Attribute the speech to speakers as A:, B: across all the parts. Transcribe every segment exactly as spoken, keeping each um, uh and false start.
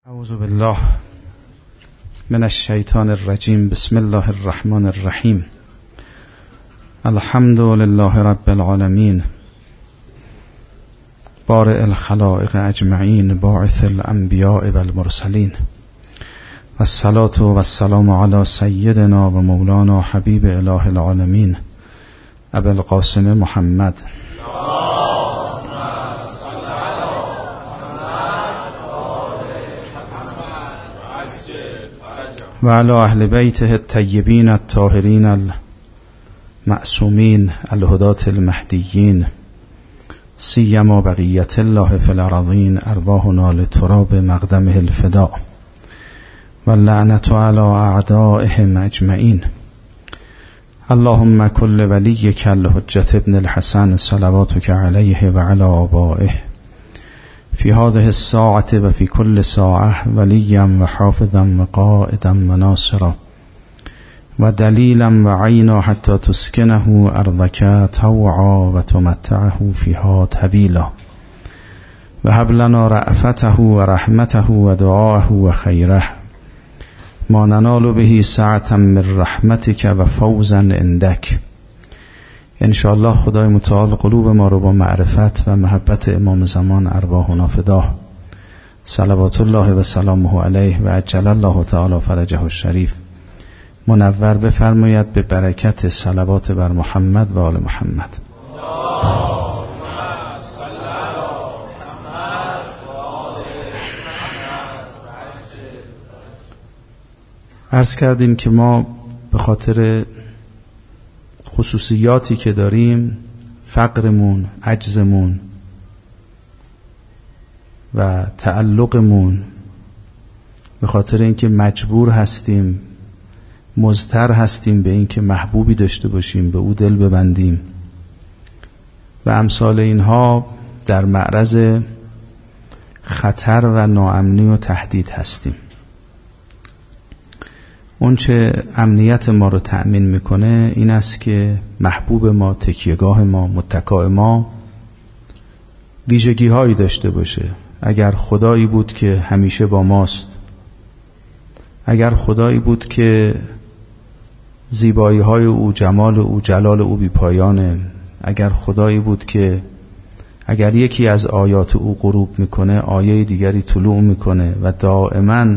A: اعوذ بالله من الشیطان الرجیم. بسم الله الرحمن الرحیم. الحمد لله رب العالمین، بارئ الخلائق اجمعین، باعث الانبیاء والمرسلین، و الصلاة و السلام علی سیدنا و مولانا حبیب اله العالمین ابی القاسم محمد و علی اهل بیته الطیبین الطاهرین المعصومین الهداة المهدیین، سیما بقیت الله فی الارضین، ارواحنا لتراب مقدمه الفداء و اللعنة علی اعدائهم اجمعین. اللهم کل ولیک الحجة ابن الحسن صلواتک علیه و علی آبائه فی هذه الساعة و فی کل ساعة ولیا و حافظا و قائدا و ناصرا و دلیلا و عینا حتی تسکنه ارضک طوعا و تمتعه فیها طویلا و هب لنا رأفته و رحمته و دعاءه و خیره ما ننال به سعة من رحمتک و فوزا عندک. انشاءالله خدای متعال قلوب ما رو با معرفت و محبت امام زمان ارواحنا فدا، صلوات الله و سلامه علیه و عجل الله تعالی فرجه الشریف، منور بفرماید به برکت صلوات بر محمد و آل محمد. عرض کردیم که ما به خاطر خصوصیاتی که داریم، فقرمون، عجزمون و تعلقمون، به خاطر اینکه مجبور هستیم، مضطر هستیم به اینکه محبوبی داشته باشیم، به او دل ببندیم و امثال اینها، در معرض خطر و ناامنی و تهدید هستیم. اون چه امنیت ما رو تأمین میکنه این است که محبوب ما، تکیهگاه ما، متکا ما ویژگی هایی داشته باشه. اگر خدایی بود که همیشه با ماست، اگر خدایی بود که زیبایی های او، جمال او، جلال او بی پایانه، اگر خدایی بود که اگر یکی از آیات او غروب میکنه آیه دیگری طلوع میکنه و دائما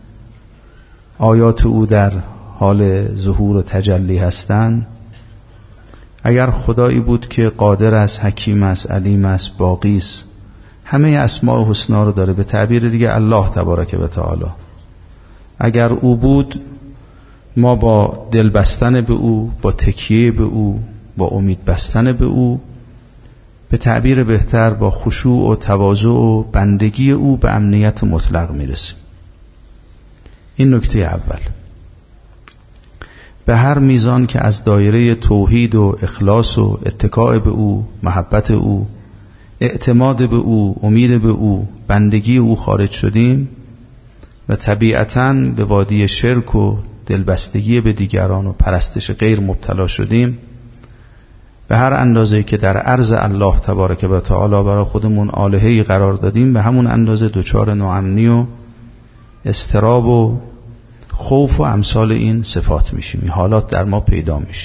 A: آیات او در حال ظهور و تجلی هستند، اگر خدایی بود که قادر است، حکیم است، علیم است، باقی است، همه اسماء حسنا رو داره، به تعبیر دیگه الله تبارک و تعالی، اگر او بود ما با دل بستن به او، با تکیه به او، با امید بستن به او، به تعبیر بهتر با خشوع و تواضع و بندگی او به امنیت مطلق میرسیم. این نکته اول. به هر میزان که از دایره توحید و اخلاص و اتکاء به او، محبت او، اعتماد به او، امید به او، بندگی او خارج شدیم و طبیعتاً به وادی شرک و دلبستگی به دیگران و پرستش غیر مبتلا شدیم، به هر اندازه که در عرض الله تبارک و تعالی برای خودمون آلهه‌ای قرار دادیم، به همون اندازه دچار ناامنی و اضطراب و خوف و امثال این صفات میشیم. این حالات در ما پیدا میشه.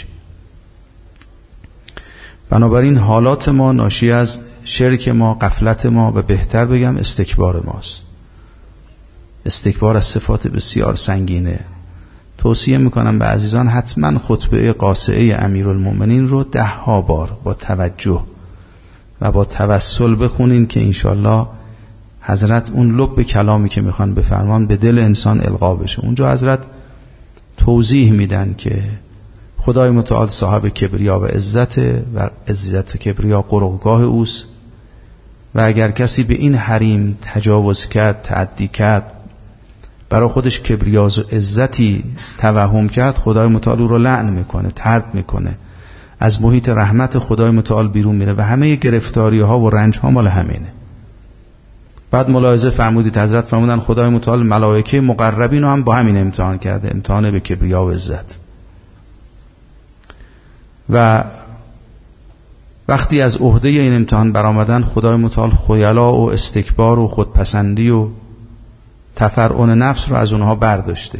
A: بنابراین حالات ما ناشی از شرک ما، غفلت ما و بهتر بگم استکبار ماست. استکبار از صفات بسیار سنگینه. توصیه میکنم به عزیزان حتما خطبه قاصعه امیرالمومنین رو ده ها بار با توجه و با توسل بخونین که انشالله حضرت اون لب کلامی که میخوان بفرمان به دل انسان القا بشه. اونجا حضرت توضیح میدن که خدای متعال صاحب کبریا و عزت و عزت و کبریا قرقگاه اوست و اگر کسی به این حریم تجاوز کرد، تعدی کرد، برای خودش کبریا و عزتی توهم کرد، خدای متعال او رو لعن میکنه، طرد میکنه، از محیط رحمت خدای متعال بیرون میره و همه گرفتاری ها و رنج ها مال همینه. بعد ملاحظه فرمودید، حضرت فرمودن خدای متعال ملائکه مقربین رو هم با همین امتحان کرده، امتحان به کبریا و عزت. و وقتی از عهده این امتحان برآمدن، خدای متعال خیلا و استکبار و خودپسندی و تفرعن نفس رو از اونها برداشته.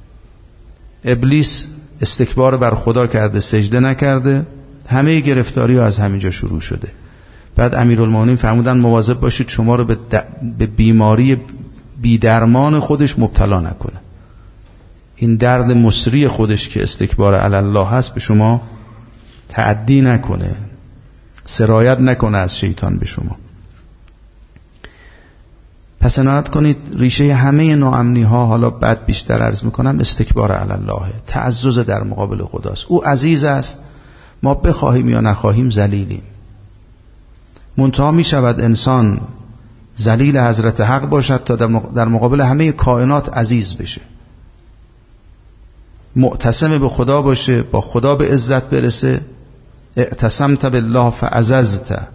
A: ابلیس استکبار بر خدا کرده، سجده نکرده، همه گرفتاری ها از همینجا شروع شده. بعد امیرالمومنین فرمودن مواظب باشید شما رو به, د... به بیماری بیدرمان خودش مبتلا نکنه. این درد مصری خودش که استکبار علی الله هست به شما تعدی نکنه، سرایت نکنه از شیطان به شما. پس عنایت کنید ریشه همه ناامنی ها، حالا بعد بیشتر عرض میکنم، استکبار علی الله، تعزز در مقابل خداست. او عزیز است، ما بخواهیم یا نخواهیم ذلیلیم. منتها می شود انسان ذلیل حضرت حق باشد تا در مقابل همه کائنات عزیز بشه، معتصم به خدا باشه، با خدا به عزت برسه. اعتصمت بالله فعززت.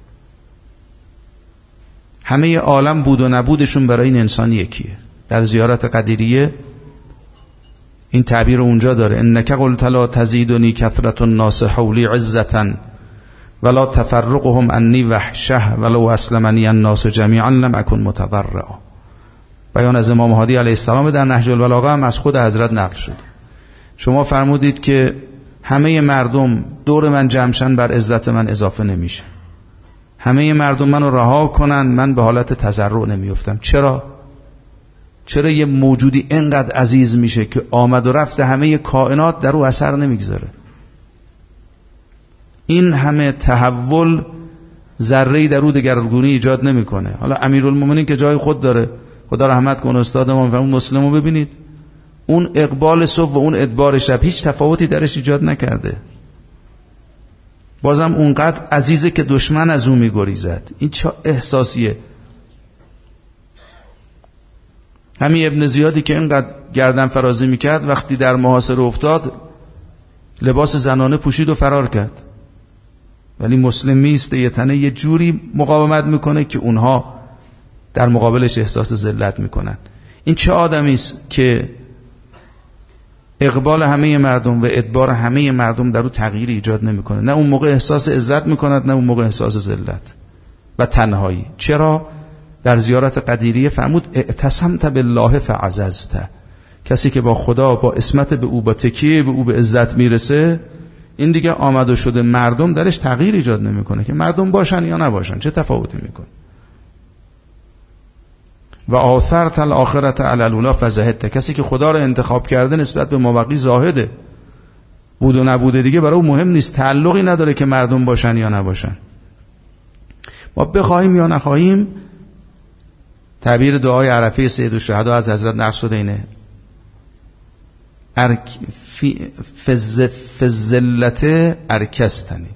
A: همه عالم بود و نبودشون برای این انسان یکیه. در زیارت قدیریه این تعبیر اونجا داره: انک قلت لا تزیدنی کثرت الناس حولی عزتا ولا تفرقهم انی وحشه ولو اسلمنی الناس جمیعا لم اکن متضرعا. بیان از امام هادی علیه السلام در نهج البلاغه هم از خود حضرت نقل شد. شما فرمودید که همه مردم دور من جمعشن بر عزت من اضافه نمیشه، همه مردم منو رها کنن من به حالت تضرع نمیافتم. چرا؟ چرا یه موجودی اینقدر عزیز میشه که آمد و رفت همه کائنات در او اثر نمیگذاره؟ این همه تحول ذره‌ای در او دگرگونی ایجاد نمیکنه. حالا امیرالمومنین که جای خود داره، خدا رحمت کنه استاد ما، اون مسلمو ببینید، اون اقبال صبح و اون ادبار شب هیچ تفاوتی درش ایجاد نکرده. بازم اونقدر عزیزه که دشمن از اون میگریزد. این چه احساسیه؟ همین ابن زیادی که اینقدر گردن فرازی میکرد وقتی در محاصره افتاد لباس زنانه پوشید و فرار کرد، ولی مسلم میسته یه تنه یه جوری مقاومت میکنه که اونها در مقابلش احساس ذلت میکنن. این چه آدمی است که اقبال همه مردم و ادبار همه مردم در او تغییر ایجاد نمیکنه؟ نه اون موقع احساس عزت میکند، نه اون موقع احساس ذلت و تنهایی. چرا؟ در زیارت قدیریه فرمود اعتصمت بالله فعززت. کسی که با خدا، با عصمت به او، با تکیه به او به عزت میرسه، این دیگه آمد و شده مردم درش تغییر ایجاد نمیکنه که مردم باشن یا نباشن چه تفاوتی میکنه. و آثرت الاخرت علی الاولی فزهدت. کسی که خدا رو انتخاب کرده نسبت به مابقی زاهده، بود و نبوده دیگه برای او مهم نیست، تعلقی نداره که مردم باشن یا نباشن. ما بخواهیم یا نخواهیم، تعبیر دعای عرفه سید الشهدا از حضرت نقل شده اینه: ارک فی فز فزلت ارکستنی.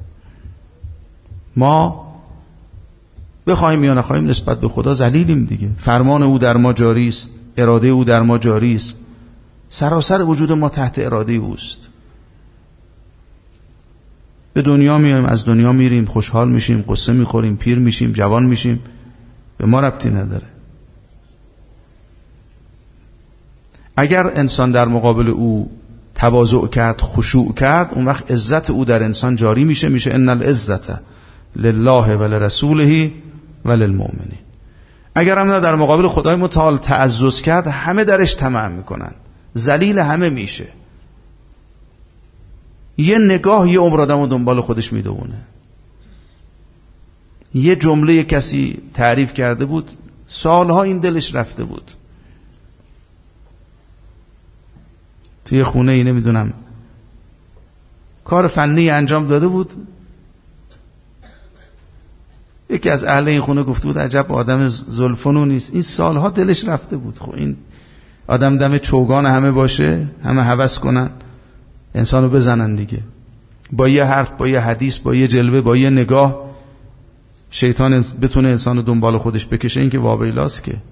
A: ما بخواهیم یا نخواهیم نسبت به خدا ذلیلیم دیگه. فرمان او در ما جاری است، اراده او در ما جاری است، سراسر وجود ما تحت اراده اوست. به دنیا میایم، از دنیا میریم، خوشحال میشیم، قصه میخوریم، پیر میشیم، جوان میشیم، به ما ربطی نداره. اگر انسان در مقابل او تواضع کرد، خشوع کرد، اون وقت عزت او در انسان جاری میشه، میشه ان العزت لله و لرسوله و للمؤمنین. اگر هم در مقابل خدای متعال تعزز کرد، همه درش طمع میکنن، ذلیل همه میشه. یه نگاه یه عمر آدمو دنبال خودش میدونه. یه جمله کسی تعریف کرده بود، سالها این دلش رفته بود. توی خونه ای نمیدونم کار فنی انجام داده بود، یکی از اهل این خونه گفته بود عجب آدم زلفنون نیست، این سالها دلش رفته بود. خب این آدم دم چوگان همه باشه، همه هوس کنن انسانو بزنن دیگه، با یه حرف، با یه حدیث، با یه جلوه، با یه نگاه شیطان بتونه انسانو دنبال خودش بکشه. این که وابیلاست. که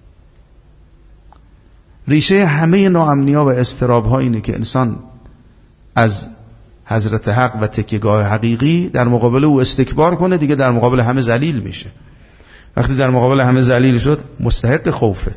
A: ریشه همه ناامنی‌ها و اضطراب‌ها اینه که انسان از حضرت حق و تکیه‌گاه حقیقی در مقابل او استکبار کنه، دیگه در مقابل همه ذلیل میشه. وقتی در مقابل همه ذلیل شد، مستحق خوفه،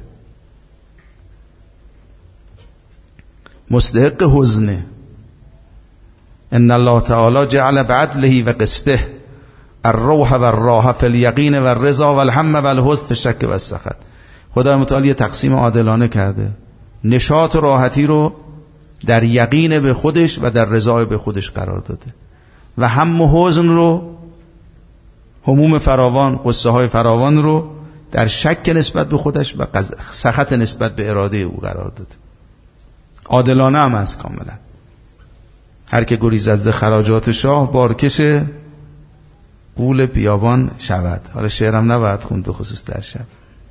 A: مستحق حزنه. ان الله تعالی جعل بعدله و قسطه الروح و الراحه فی الیقین و الرضا و الهم و الحزن فی الشک و السخط. خدای متعال یه تقسیم عادلانه کرده. نشاط و راحتی رو در یقین به خودش و در رضای به خودش قرار داده و هم و حزن رو، هموم فراوان، قصه های فراوان رو در شک نسبت به خودش و سخط نسبت به اراده او قرار داده. عادلانه هم از کاملا. هر که گریز از خراجات شاه بارکش غول بیابان شود. حالا شعرم نباید خوند به خصوص در شب.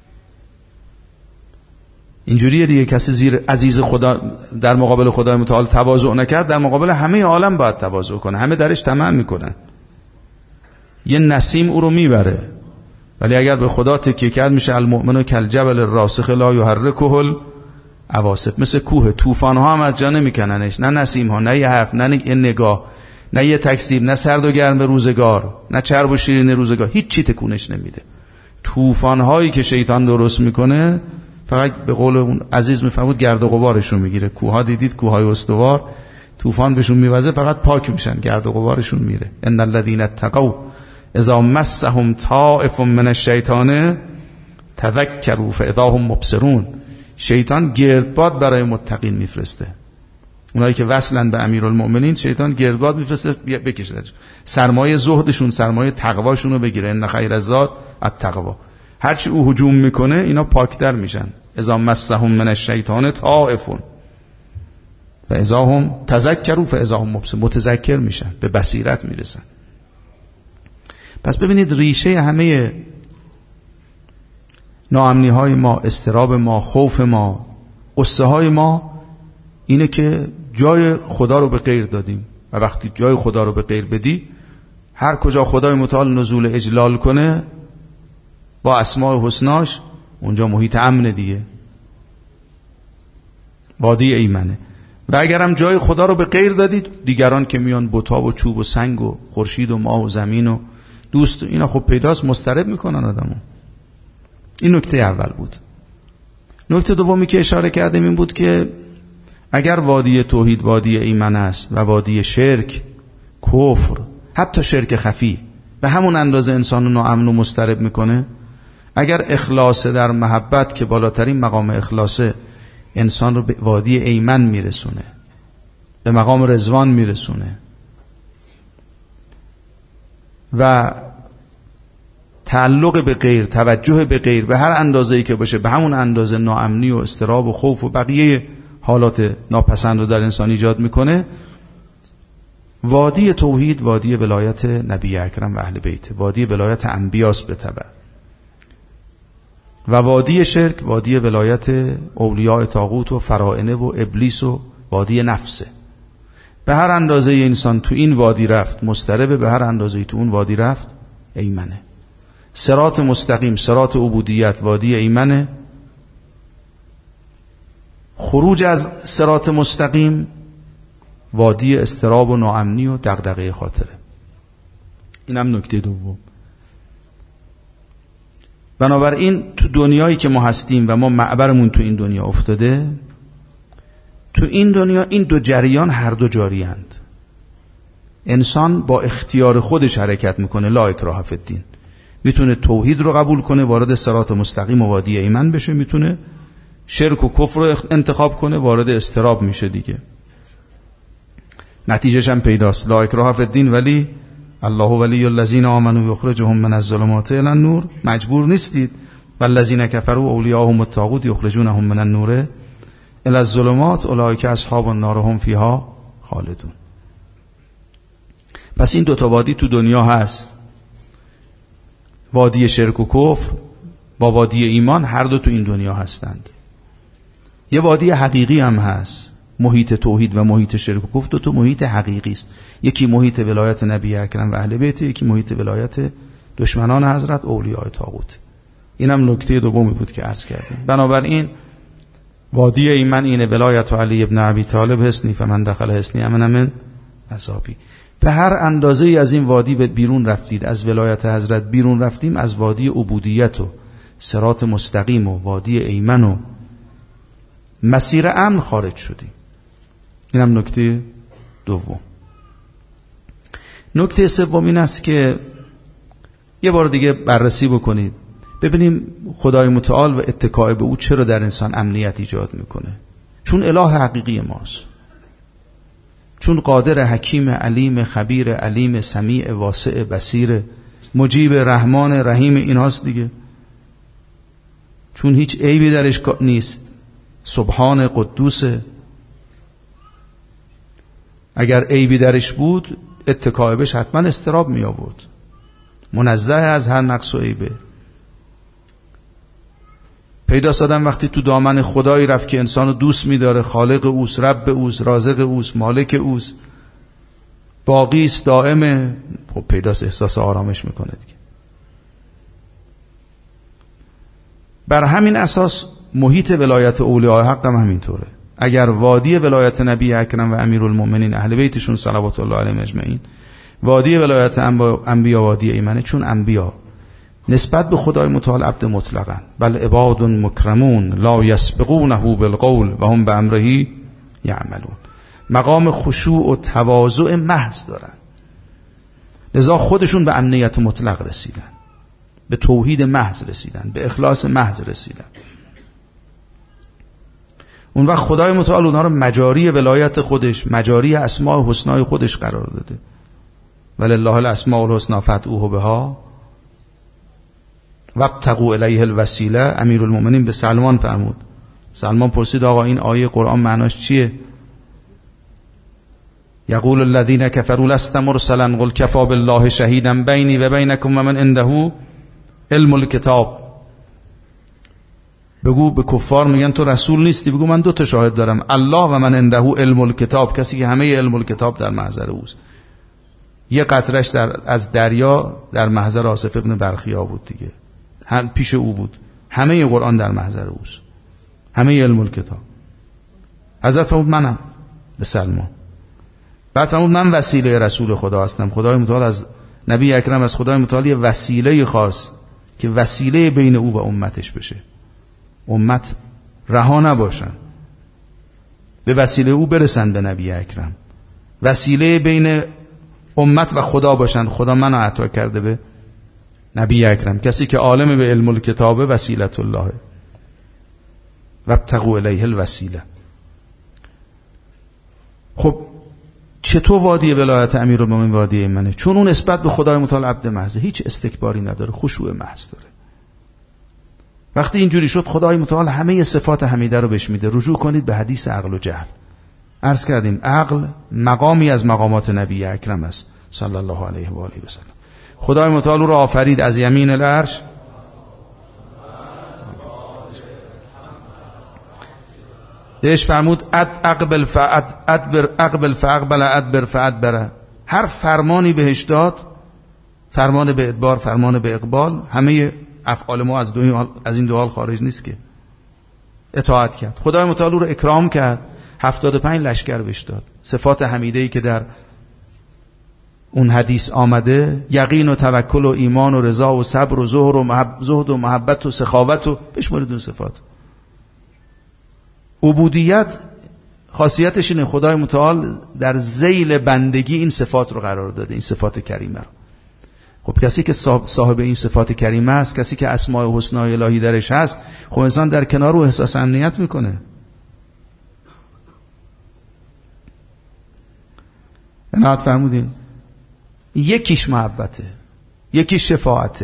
A: اینجوریه دیگه. کسی زیر عزیز خدا در مقابل خدای متعال تواضع نکرد، در مقابل همه عالم باید تواضع کنه. همه درش طمع میکنن. یه نسیم او رو میبره، ولی اگر به خدا تکیه کرد میشه المؤمن کالجبل الراسخ لا یحرکه العواصف. مثل کوه، طوفان ها هم از جا نمیکننش، نه نسیم ها، نه یه حرف، نه یه نگاه، نه یه تکذیب، نه سرد و گرم روزگار، نه چرب و شیرین روزگار، هیچ چی تکونش نمیده. طوفان هایی که شیطان درست میکنه فقط به قول اون عزیز میفهمود گرد و غبارشون میگیره. کوها دیدید، کوههای استوار، طوفان بهشون میوزه فقط پاک میشن، گرد و غبارشون میره. ان الذين اتقوا اذا مسهم طائف من الشیطان تذکروا فاذا هم مبصرون. شیطان گردباد برای متقین میفرسته. اونایی که وصلن به امیرالمؤمنین شیطان گردباد میفرسته بکشه، سرمایه زهدشون، سرمایه تقواشون رو بگیره. ان خیر الزاد التقوا. هرچی او هجوم میکنه اینا پاکتر میشن. اذا مسهم من الشیطان طائف فاذا هم تذکروا فاذا هم مبصرون. متذکر میشن، به بصیرت میرسن. پس ببینید ریشه همه ناامنی های ما، اضطراب ما، خوف ما، قصه های ما اینه که جای خدا رو به غیر دادیم. و وقتی جای خدا رو به غیر بدی، هر کجا خدای متعال نزول اجلال کنه با اسماء حسناش، اونجا محیط امن دیگه، وادی ایمنه. و اگرم جای خدا رو به غیر دادید، دیگران که میان بتا و چوب و سنگ و خورشید و ماه و زمین و دوست، اینا خب پیداست، مضطرب میکنن آدمو. این نکته اول بود. نکته دومی که اشاره کردیم این بود که اگر وادی توحید وادی ایمن است و وادی شرک، کفر، حتی شرک خفی به همون اندازه انسانو ناامن و مضطرب میکنه، اگر اخلاص در محبت که بالاترین مقام اخلاصه انسان رو به وادی ایمن میرسونه، به مقام رضوان میرسونه و تعلق به غیر، توجه به غیر به هر اندازه‌ای که باشه، به همون اندازه ناامنی و اضطراب و خوف و بقیه حالات ناپسند رو در انسان ایجاد میکنه. وادی توحید وادی ولایت نبی اکرم و اهل بیت، وادی ولایت انبیاس به تبع، و وادی شرک وادی ولایت اولیاء طاغوت و فرائنه و ابلیس و وادی نفسه. به هر اندازه انسان تو این وادی رفت مضطربه، به هر اندازه تو اون وادی رفت ایمنه. صراط مستقیم، صراط عبودیت وادی ایمنه. خروج از صراط مستقیم وادی اضطراب و ناامنی و دغدغه خاطره. اینم نکته دوم. بنابراین تو دنیایی که ما هستیم و ما معبرمون تو این دنیا افتاده، تو این دنیا این دو جریان هر دو جاری اند. انسان با اختیار خودش حرکت میکنه، لا اکراه فی الدین. میتونه توحید رو قبول کنه، وارد صراط مستقیم و وادی ایمن بشه، میتونه شرک و کفر رو انتخاب کنه، وارد اضطراب میشه دیگه. نتیجهش هم پیداست، لا اکراه فی الدین، ولی الله ولی الذین آمنوا یخرجهم من الظلمات الی النور. مجبور نیستید. والذین کفروا اولیاءهم الطاغوت یخرجونهم من النور الی الظلمات اولئک اصحاب النار هم فیها خالدون. پس این دو تا وادی تو دنیا هست، وادی شرک و کفر با وادی ایمان، هر دو تو این دنیا هستند. یه وادی حقیقی هم هست، محیط توحید و محیط شرک و کفر دو تا محیط حقیقی است. یکی محیط ولایت نبی اکرم و اهل بیت، یکی محیط ولایت دشمنان حضرت اولیاء طاغوت. اینم نکته دومی بود که عرض کردیم. بنابراین وادی ایمن اینه، ولایت علی ابن ابی طالب حصنی فمن دخل حصنی امن من عذابی. به هر اندازه ای از این وادی بیرون رفتید، از ولایت حضرت بیرون رفتیم، از وادی عبودیت و صراط مستقیم و وادی ایمن و مسیر امن خارج شدیم. اینم نکته دوم. نکته سوم این است که یه بار دیگه بررسی بکنید ببینیم خدای متعال و اتکاء به او چرا در انسان امنیت ایجاد میکنه. چون اله حقیقی ماست، چون قادر، حکیم، علیم، خبیر، علیم، سمیع، واسع، بصیر، مجیب، رحمان، رحیم ایناست دیگه. چون هیچ عیبی درش نیست، سبحان، قدوسه. اگر عیبی درش بود اتکاء بهش حتما استراب می آورد. منزه از هر نقص و عیبه. پیدا سادم وقتی تو دامن خدایی رفت که انسانو دوست می داره، خالق اوست، رب اوست، رازق اوست، مالک اوست، باقی است، دائمه، خب پیداست احساس آرامش میکنه دیگه. بر همین اساس محیط ولایت اولیاء حق هم همینطوره. اگر وادی ولایت نبی اکرم و امیرالمؤمنین اهل بیتشون صلوات الله علیهم اجمعین، وادی ولایت انبیا وادی ایمنه، چون انبیا نسبت به خدای متعال عبد مطلقاً، بل عباد مکرمون لا یسبقونه بالقول و هم بامره یعملون، مقام خشوع و تواضع محض دارن، لذا خودشون به امنیت مطلق رسیدن، به توحید محض رسیدن، به اخلاص محض رسیدن. اون وقت خدای متعال اونها رو مجاری ولایت خودش، مجاری اسماء حسنای خودش قرار داده. ولله الاسماء الحسنی فادعوه بها وابتغوا الیه الوسیله. امیرالمؤمنین به سلمان فرمود. سلمان پرسید آقا این آیه قرآن معناش چیه؟ یقول الذین کفروا لست مرسلا قل کفی بالله شهیدا بینی و بینکم و من عنده علم الکتاب. بگو به کفار میگن تو رسول نیستی، بگو من دو تا شاهد دارم، الله و من عنده علم الکتاب، کسی که همه علم الکتاب در محضر اوست. یه قطرش در از دریا در محضر آصف ابن برخیا بود دیگه، هم پیش او بود. همه قرآن در محضر اوست، همه علم الکتاب. حضرت فرمود منم به سلمان. بعد فرمود من وسیله رسول خدا هستم. خدای متعال از نبی اکرم، از خدای متعال یه وسیله خاص که وسیله بین او و امتش بشه، امت رها نباشن، به وسیله او برسن به نبی اکرم، وسیله بین امت و خدا باشن. خدا منو عطا کرده به نبی اکرم، کسی که عالم به علم الکتاب، وسیلت الله وابتغوا الیه الوسیله. خب چطور وادی ولایت امیرالمومنین وادی ایمنه؟ چون اون نسبت به خدای متعال عبد محض، هیچ استکباری نداره، خشوع محض داره. وقتی اینجوری شد خدای متعال همه صفات حمیده رو بهش میده. رجوع کنید به حدیث عقل و جهل. عرض کردیم عقل مقامی از مقامات نبی اکرم است صلی الله علیه و آله و سلم. خدای متعال او را آفرید از یمین العرش، بهش فرمود اد اقبل فاد ادبر اقبل فاقبل ادبر فادبر. هر فرمانی بهش داد، فرمان به ادبار، فرمان به اقبال، همه افعال ما از دو از این دو حال خارج نیست که اطاعت کرد. خدای متعال رو اکرام کرد، هفتاد و پنج لشکر بهش داد. صفات حمیده‌ای که در اون حدیث آمده، یقین و توکل و ایمان و رضا و صبر و زهد و محب... زهد و محبت و سخاوت و بشمارید اون صفات. عبودیت خاصیتش اینه خدای متعال در ذیل بندگی این صفات رو قرار داده، این صفات کریمه رو. خب کسی که صاحب این صفات کریمه است، کسی که اسماء حسنای الهی درش هست، خب انسان در کنار او احساس امنیت میکنه. عنایت فرمودین یکیش محبته، یکیش شفاعته.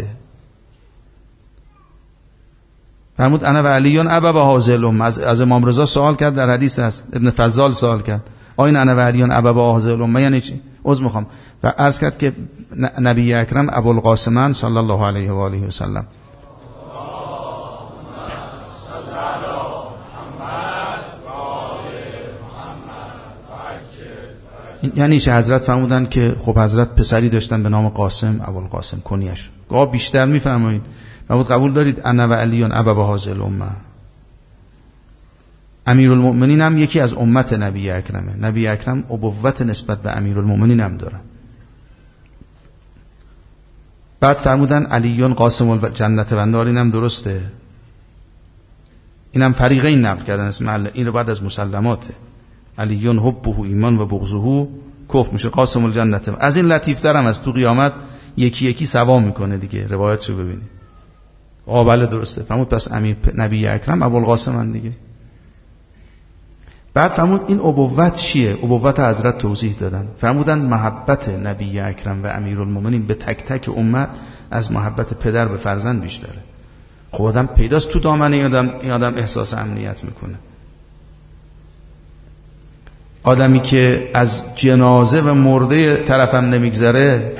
A: فرمود انا و علیون ابا و هذه الامه. از امام رضا سوال کرد، در حدیث هست، ابن فضال سوال کرد آین انا و علیون ابا و هذه الامه یعنی چی؟ عذر میخوام. و عرض کرد که نبی اکرم ابوالقاسمن صلی الله علیه و آله و سلم. یعنی چه؟ حضرت فرمودن که خب حضرت پسری داشتن به نام قاسم، ابوالقاسم کنیش. گاه بیشتر میفرمایید. فرمود قبول دارید انا و علیون ابا و هذه الامه. امیرالمؤمنین هم یکی از امت نبی اکرمه. نبی اکرم ابوت نسبت به امیرالمؤمنین هم داره. بعد فرمودن علیون قاسم الجنت بندار. اینم درسته، اینم فریقین نقل کردن اسم الله. این رو بعد از مسلماته. علیون حبه ایمان و بغضه کفر میشه. قاسم الجنت از این لطیفتر هم از تو قیامت یکی یکی سوا میکنه دیگه. روایتشو ببینید. آه بله درسته. فرمود پس امیر نبی اکرم ابوالقاسم دیگه. بعد فرمود این ابوت چیه؟ ابوت حضرت توضیح دادن، فرمودن محبت نبی اکرم و امیرالمومنین به تک تک امت از محبت پدر به فرزند بیشتره. خب آدم پیداست تو دامنه این آدم, این آدم احساس امنیت میکنه. آدمی که از جنازه و مرده طرفم نمیگذره،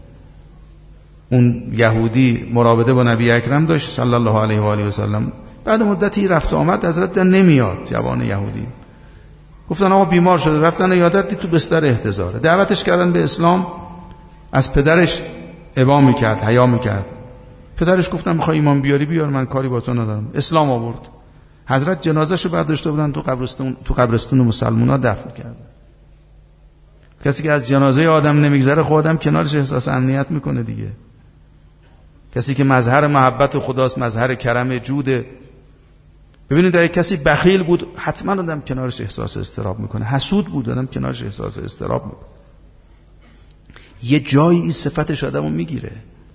A: اون یهودی مراوده با نبی اکرم داشت صلی الله علیه و آله و سلم، بعد مدتی رفت آمد حضرت در نمیاد، جوان یهودی گفتن آقا بیمار شده، رفتن عیادت دید تو بستر احتضاره، دعوتش کردن به اسلام، از پدرش ابا میکرد، حیا میکرد. پدرش گفتن میخوای ایمان بیاری بیار، من کاری با تو ندارم. اسلام آورد. حضرت جنازه‌شو برداشته بودن تو قبرستون تو قبرستون مسلمونا دفن کردن. کسی که از جنازه آدم نمیگذره خود آدم کنارش احساس امنیت میکنه دیگه. کسی که مظهر محبت خداست، مظهر کرم جوده. ببینید اگه کسی بخیل بود حتما آدم کنارش احساس اضطراب میکنه، حسود بود آدم کنارش احساس اضطراب میکنه. یه جایی این صفتش آدمو میگیره.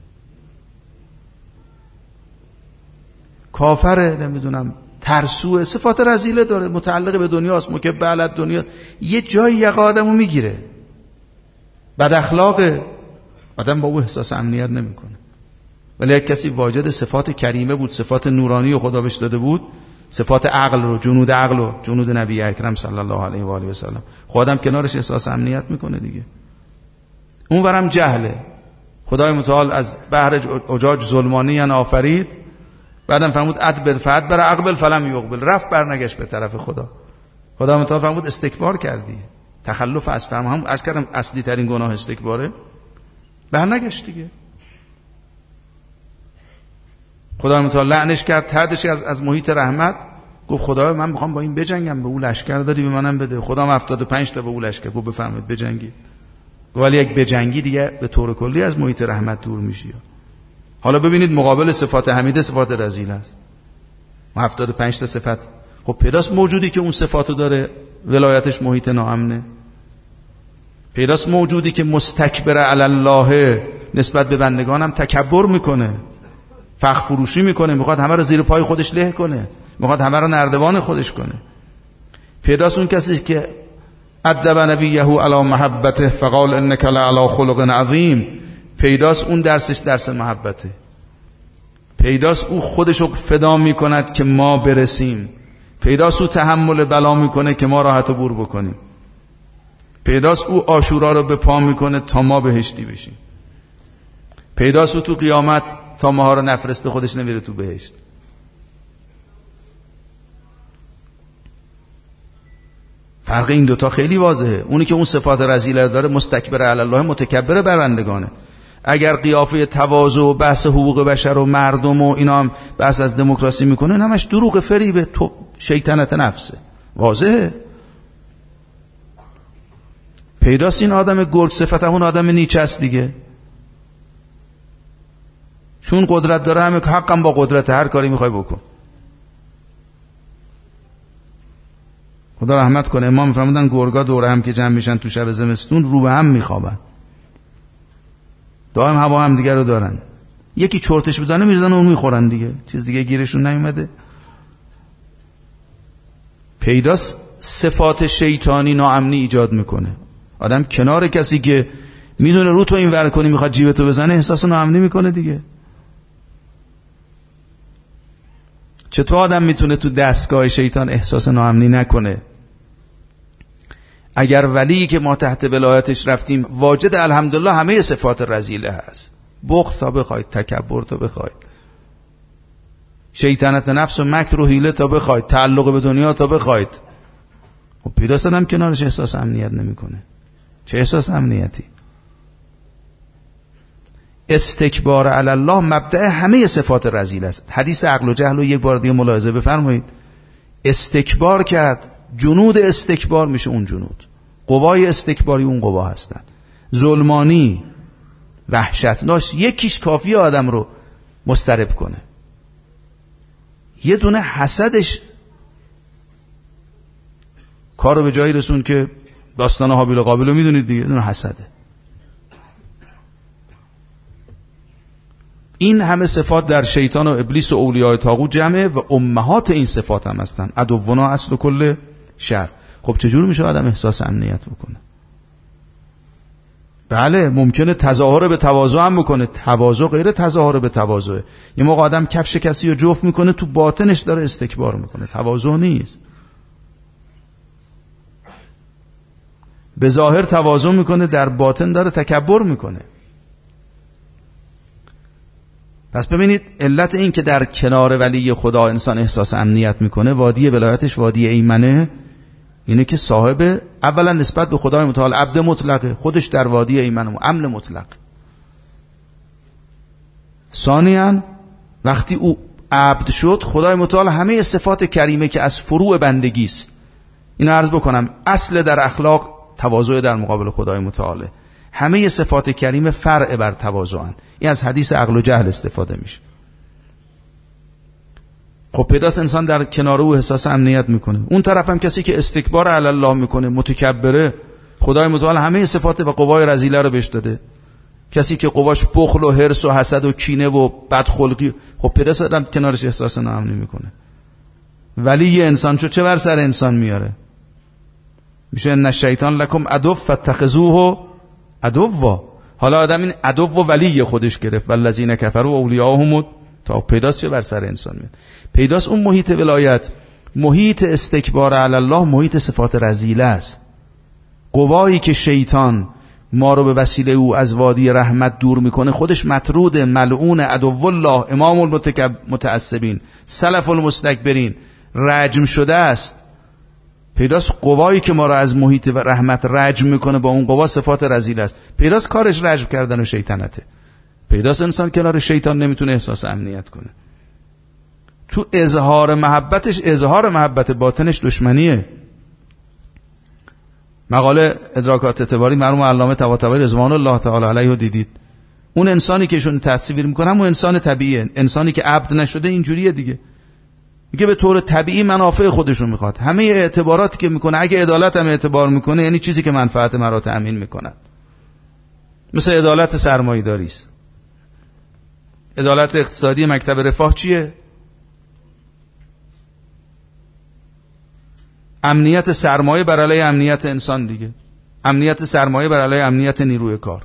A: کافره، نمیدونم ترسوه، صفات رذیله داره، متعلق به دنیاست، مکب علی دنیا، یه جایی یقه آدمو میگیره. بد اخلاقه، آدم با او احساس امنیت نمیکنه. ولی یک کسی واجد صفات کریمه بود، صفات نورانی خدا بهش داده بود، صفات عقل رو، جنود عقل رو، جنود نبی اکرم صلی الله علیه و آله و سلم، خودم کنارش احساس امنیت میکنه دیگه. اون ورم جهله. خدای متعال از بحر اجاج ظلمانی آفرید، بعدم فرمود ادبر فادبر اقبل فلم یقبل، رفت برنگشت به طرف خدا. خدا متعال فرمود استکبار کردی، تخلف از فرمان، هم عرض کردم اصلی ترین گناه استکباره، برنگشت دیگه. خدا متعال لعنش کرد، طردش از از محیط رحمت، گفت خدایا من میخوام با این بجنگم، به او لشکر داری به منم بده. خدا هم هفتاد و پنج تا به او لشکر، گفت بفرمایید بجنگید. ولی یک بجنگی دیگه به طور کلی از محیط رحمت دور میشی. حالا ببینید مقابل صفات حمیده صفات رذیل است. هفتاد و پنج تا صفت، خب پیداست موجودی که اون صفاتو داره ولایتش محیط ناامنه. پیداست موجودی که مستکبر علی الله، نسبت به بندگانم تکبر میکنه، فخر فروشی میکنه، میخواد همه رو زیر پای خودش له کنه، میخواد همه رو نردبان خودش کنه. پیداست اون کسی که ادب نبیه علی محبته فقال انک لعلی خلق عظیم، پیداست اون درسش درس محبته. پیداست او خودشو فدا میکند که ما برسیم. پیداست او تحمل بلا میکنه که ما راحت بور بکنیم. پیداست او عاشورا رو به پا میکنه تا ما بهشتی بشیم. پیداست او تو قیامت تا ماها رو نفرسته خودش نمیره تو بهشت. فرق این دوتا خیلی واضحه. اونی که اون صفات رذیله داره مستکبر علی الله، متکبر بر بندگانه. اگر قیافه تواضع و بحث حقوق بشر و مردم و اینا هم بحث از دموکراسی میکنه، همش دروغ، فریب، تو شیطنت نفسه، واضحه. پیداست این آدم گرگ صفت همون آدم نیچه است دیگه. چون قدرت داره همه حقم با قدرت، هر کاری میخوای بکن. خدا رحمت کنه، امام میفرمودن گرگا دور هم که جمع میشن تو شب زمستون رو به هم میخوابن، دائم هوا هم دیگه رو دارن. یکی چرتش بزنه میرزن اون میخورن دیگه، چیز دیگه گیرشون نیومده. پیداست صفات شیطانی ناامنی ایجاد میکنه. آدم کنار کسی که میدونه رو تو این ور کنی میخواد جیبتو بزنه احساس ناامنی میکنه دیگه. چطور آدم میتونه تو دستگاه شیطان احساس ناامنی نکنه؟ اگر ولی که ما تحت ولایتش رفتیم واجد الحمدلله همه صفات رذیله هست، بخل تا بخواید، تکبر تا بخواید، شیطنت نفس و مکر و حیله تا بخواید، تعلق به دنیا تا بخواید، خب پیداست آدم کنارش احساس امنیت نمیکنه. چه احساس امنیتی؟ استکبار علی الله مبدأ همه صفات رذیل است. حدیث عقل و جهل رو یک بار دیگه ملاحظه بفرمایید. استکبار کرد، جنود استکبار میشه اون جنود، قوای استکباری اون قوا هستن. ظلمانی، وحشتناک، یکیش کافی آدم رو مضطرب کنه. یه دونه حسدش کارو به جایی رسون که داستان هابیل و قابیل رو میدونید دیگه، یه دونه حسده. این همه صفات در شیطان و ابلیس و اولیاء طاغوت جمعه و امهات این صفات هم هستن. عدونا اصل کل شر. خب چجور میشه آدم احساس امنیت بکنه؟ بله ممکنه تظاهر به تواضع هم بکنه. تواضع غیر تظاهر به تواضع. یه موقع آدم کفش کسی رو جفت میکنه، تو باطنش داره استکبار میکنه، تواضع نیست. به ظاهر تواضع میکنه، در باطن داره تکبر میکنه. پس ببینید علت این که در کنار ولی خدا انسان احساس امنیت میکنه، وادی ولایتش وادی ایمنه، اینه که صاحب اولا نسبت به خدای متعال عبد مطلقه، خودش در وادی ایمن و امن مطلق. ثانیاً وقتی او عبد شد، خدای متعال همه صفات کریمه که از فروع بندگی است، اینو عرض بکنم، اصل در اخلاق تواضع در مقابل خدای متعاله. همه صفات کریمه فرع بر تواضعن. این از حدیث عقل و جهل استفاده میشه. خب پیداست انسان در کنار او احساس امنیت میکنه. اون طرف هم کسی که استکبار علی الله میکنه، متکبره، خدای متعال همه صفات و قوای رذیله رو بهش داده. کسی که قواش بخل و حرص و حسد و کینه و بدخلقی، خب پیداست آدم کنارش احساس ناامنی میکنه. ولی یه انسان چو چه بر سر انسان میاره؟ میشه ان الشیطان لکم عدو فاتخذوه عدوا. حالا آدم این عدو و ولی خودش گرفت، والذین کفروا اولیاءهم، تا پیداست چه بر سر انسان میاد. پیداست اون محیط ولایت، محیط استکبار علی الله، محیط صفات رذیله است. قوایی که شیطان ما رو به وسیله او از وادی رحمت دور میکنه، خودش مطرود، ملعون، عدو الله، امام المتعصبین، سلف المستكبرین، رجم شده است. پیداست قوایی که ما رو از محیط و رحمت رجم میکنه، با اون قوا صفات رذیله است. پیداست کارش رجم کردن و شیطنته. پیداست انسان کنار شیطان نمیتونه احساس امنیت کنه. تو اظهار محبتش اظهار محبت، باطنش دشمنیه. مقاله ادراکات اعتباری مرحوم علامه طباطبایی رضوان الله تعالی علیه دیدید. اون انسانی که شون تصویر میکنه همون انسان طبیعیه. انسانی که عبد نشده اینجوریه دیگه. میگه به طور طبیعی منافع خودشو میخواد. همه اعتباراتی که میکنه، اگه عدالت هم اعتبار میکنه، یعنی چیزی که منفعت مرا تأمین میکند. مثل عدالت سرمایه‌داری است. عدالت اقتصادی مکتب رفاه چیه؟ امنیت سرمایه بر علیه امنیت انسان دیگه. امنیت سرمایه بر علیه امنیت نیروی کار.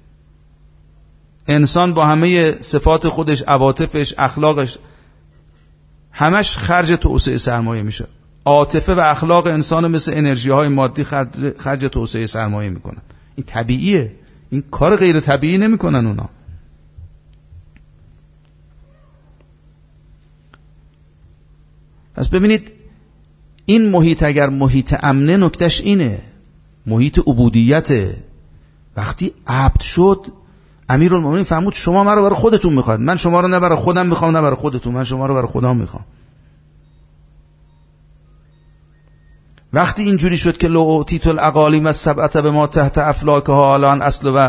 A: انسان با همه صفات خودش، عواطفش، اخلاقش، همش خرج توسعه سرمایه میشه. عاطفه و اخلاق انسان مثل انرژی های مادی خرج, خرج توسعه سرمایه میکنن. این طبیعیه. این کار غیر طبیعی نمیکنن اونا. پس ببینید این محیط اگر محیط امنه، نکتش اینه، محیط عبودیته. وقتی عبد شد، امیرالمومنین فرمود شما مرا برای خودتون میخواد، من شما رو نه برای خودم میخوام نه برای خودتون، من شما رو برای خدا میخوام. وقتی اینجوری شد که لو اوتیت الاقالیم السبعه بما تحت افلاکها الان اصل و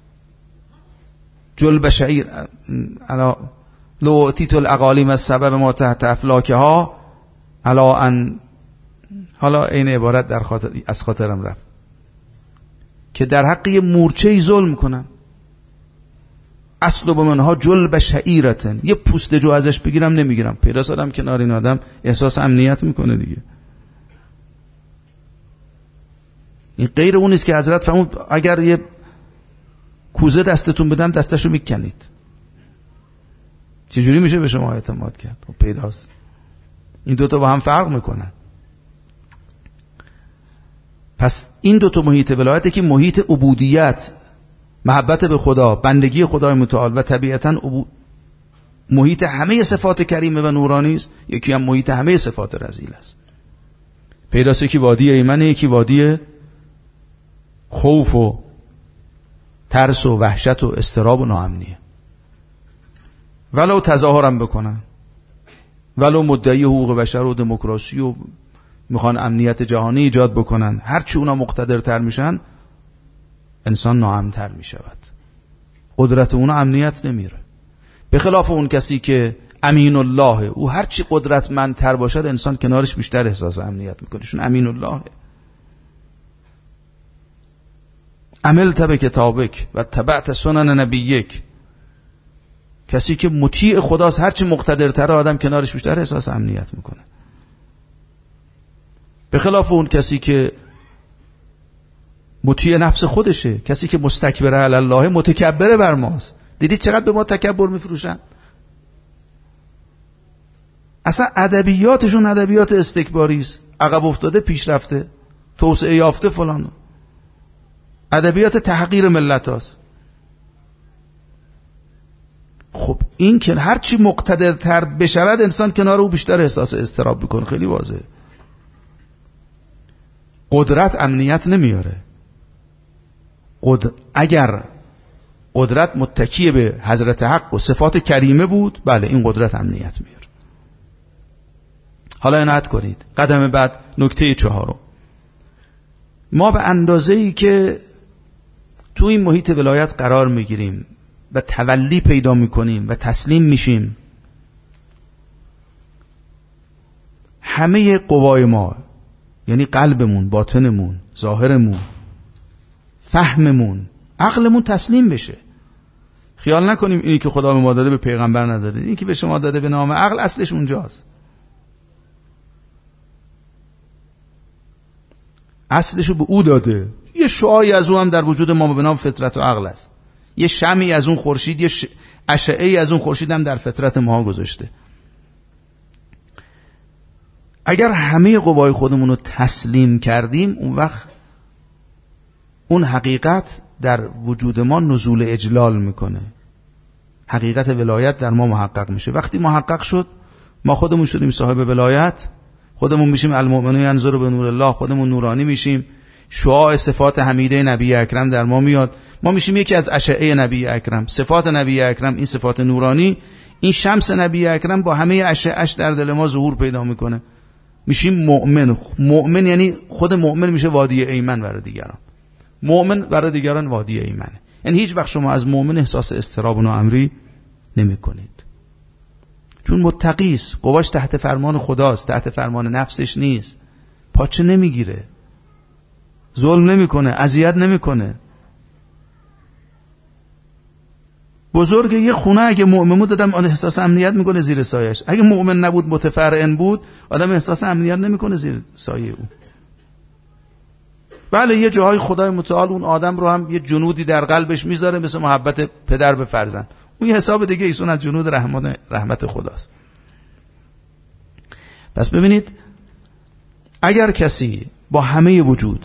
A: جلب شعیر الا لو اوتیت الاقالیم السبعه بما تحت افلاکها الا ان، حالا این عبارت در خاطر از خاطرم رفت، که در حق یه مورچه‌ای ظلم کنم، اصل و منها جلب شعیرتن، یه پوست جو ازش بگیرم نمیگیرم. پیدا آدم کنار این آدم احساس امنیت میکنه دیگه. این غیر اون نیست که حضرت فرمود اگر یه کوزه دستتون بدم دستشو میکنید. چجوری میشه به شما اعتماد کرد؟ خب پیداست این دوتا با هم فرق میکنن. پس این دوتا محیط ولایته که محیط عبودیت، محبت به خدا، بندگی خدای متعال و طبیعتاً عبو... محیط همه صفات کریمه و نورانی است. یکی هم محیط همه صفات رذیل است. پیداست یکی وادی ایمنه، یکی وادی خوف و ترس و وحشت و اضطراب و ناامنیه. ولو تظاهرم بکنن، ولو مدعی حقوق بشر و دموکراسی و میخوان امنیت جهانی ایجاد بکنن، هرچی اونا مقتدرتر میشن انسان ناامن‌تر میشود. قدرت اونا امنیت نمیره. به خلاف اون کسی که امین الله، او هرچی قدرتمندتر باشد انسان کنارش بیشتر احساس امنیت میکنه، چون امین الله. عملت به کتابک و تبعت سنن نبیک، کسی که مطیع خداست، هرچی مقتدرتر آدم کنارش بیشتر احساس امنیت میکنه. به خلاف اون کسی که مطیع نفس خودشه، کسی که مستکبر علی الله، متکبر بر ماست. دیدید چقدر به ما تکبر میفروشن؟ اصلا ادبیاتشون ادبیات استکباری است، عقب افتاده پیشرفته، توسعه یافته فلان، ادبیات تحقیر ملت هاست. خب این که هرچی مقتدرتر بشود انسان کنار او بیشتر احساس اضطراب بکنه. خیلی واضحه. قدرت امنیت نمیاره. قد... اگر قدرت متکی به حضرت حق و صفات کریمه بود، بله این قدرت امنیت میاره. حالا عنایت کنید. قدم بعد، نکته چهارم، ما به اندازه‌ای که تو این محیط ولایت قرار میگیریم و تولی پیدا میکنیم و تسلیم میشیم، همه قوای ما، یعنی قلبمون، باطنمون، ظاهرمون، فهممون، عقلمون تسلیم بشه. خیال نکنیم اینی که خدا به ما داده به پیغمبر نداده، اینی که به شما داده به نام عقل اصلش اونجاست. اصلشو به او داده. یه شعاعی از او هم در وجود ما به نام فطرت و عقل است. یه شمعی از اون خورشید، یه ش... اشعه‌ای از اون خورشید هم در فطرت ما گذاشته. اگر همه قوای خودمون رو تسلیم کردیم، اون وقت اون حقیقت در وجود ما نزول اجلال میکنه. حقیقت ولایت در ما محقق میشه. وقتی محقق شد، ما خودمون شدیم صاحب ولایت، خودمون میشیم المؤمنون ینظروا به نور الله، خودمون نورانی میشیم، شعاع صفات حمیده نبی اکرم در ما میاد، ما میشیم یکی از اشعه نبی اکرم. صفات نبی اکرم، این صفات نورانی، این شمس نبی اکرم با همه اشعه‌اش در دل ما ظهور پیدا میکنه. میشیم مؤمن. مؤمن یعنی خود مؤمن میشه وادی ایمن برای دیگران. مؤمن برای دیگران وادی ایمنه. یعنی هیچ وقت شما از مؤمن احساس اضطراب و ناامری نمیکنید، چون متقی است، قواش تحت فرمان خداست، تحت فرمان نفسش نیست، پاچه نمیگیره، ظلم نمیکنه، اذیت نمیکنه. بزرگ یه خونه اگه مؤمن بود آدم احساس امنیت میکنه زیر سایش. اگه مؤمن نبود، متفرعن بود، آدم احساس امنیت نمیکنه زیر سایه او. بله یه جاهای خدای متعال اون آدم رو هم یه جنودی در قلبش میذاره، مثل محبت پدر به فرزند. اون یه حساب دیگه، ایشون از جنود رحمان رحمت خداست. پس ببینید، اگر کسی با همه وجود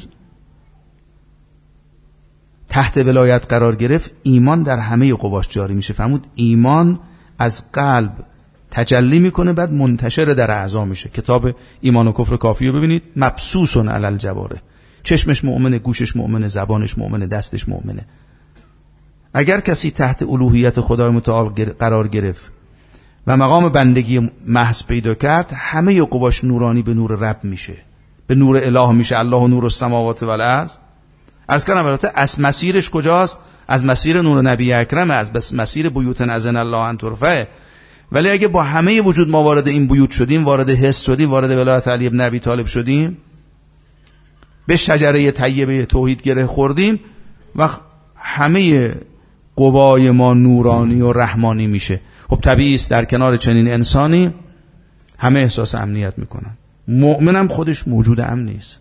A: تحت ولایت قرار گرفت، ایمان در همه قواش جاری میشه. فرمود ایمان از قلب تجلی میکنه، بعد منتشر در اعضا میشه. کتاب ایمان و کفر کافی رو ببینید، مبسوسون علی الجواره. چشمش مؤمنه، گوشش مؤمنه، زبانش مؤمنه، دستش مؤمنه. اگر کسی تحت الوهیت خدای متعال قرار گرفت و مقام بندگی محض پیدا کرد، همه قواش نورانی به نور رب میشه، به نور اله میشه. الله نور السماوات و الارض. از کنم البته از مسیرش کجاست؟ از مسیر نور نبی اکرم، از مسیر بیوت اذن الله ان ترفع. ولی اگه با همه وجود ما وارد این بیوت شدیم، وارد حس شدیم، وارد ولایت علی ابن ابی طالب شدیم، به شجره طیبه توحید گره خوردیم، و همه قوای ما نورانی و رحمانی میشه. خب طبیعی است در کنار چنین انسانی همه احساس امنیت میکنن. مؤمنم خودش موجود امن نیست.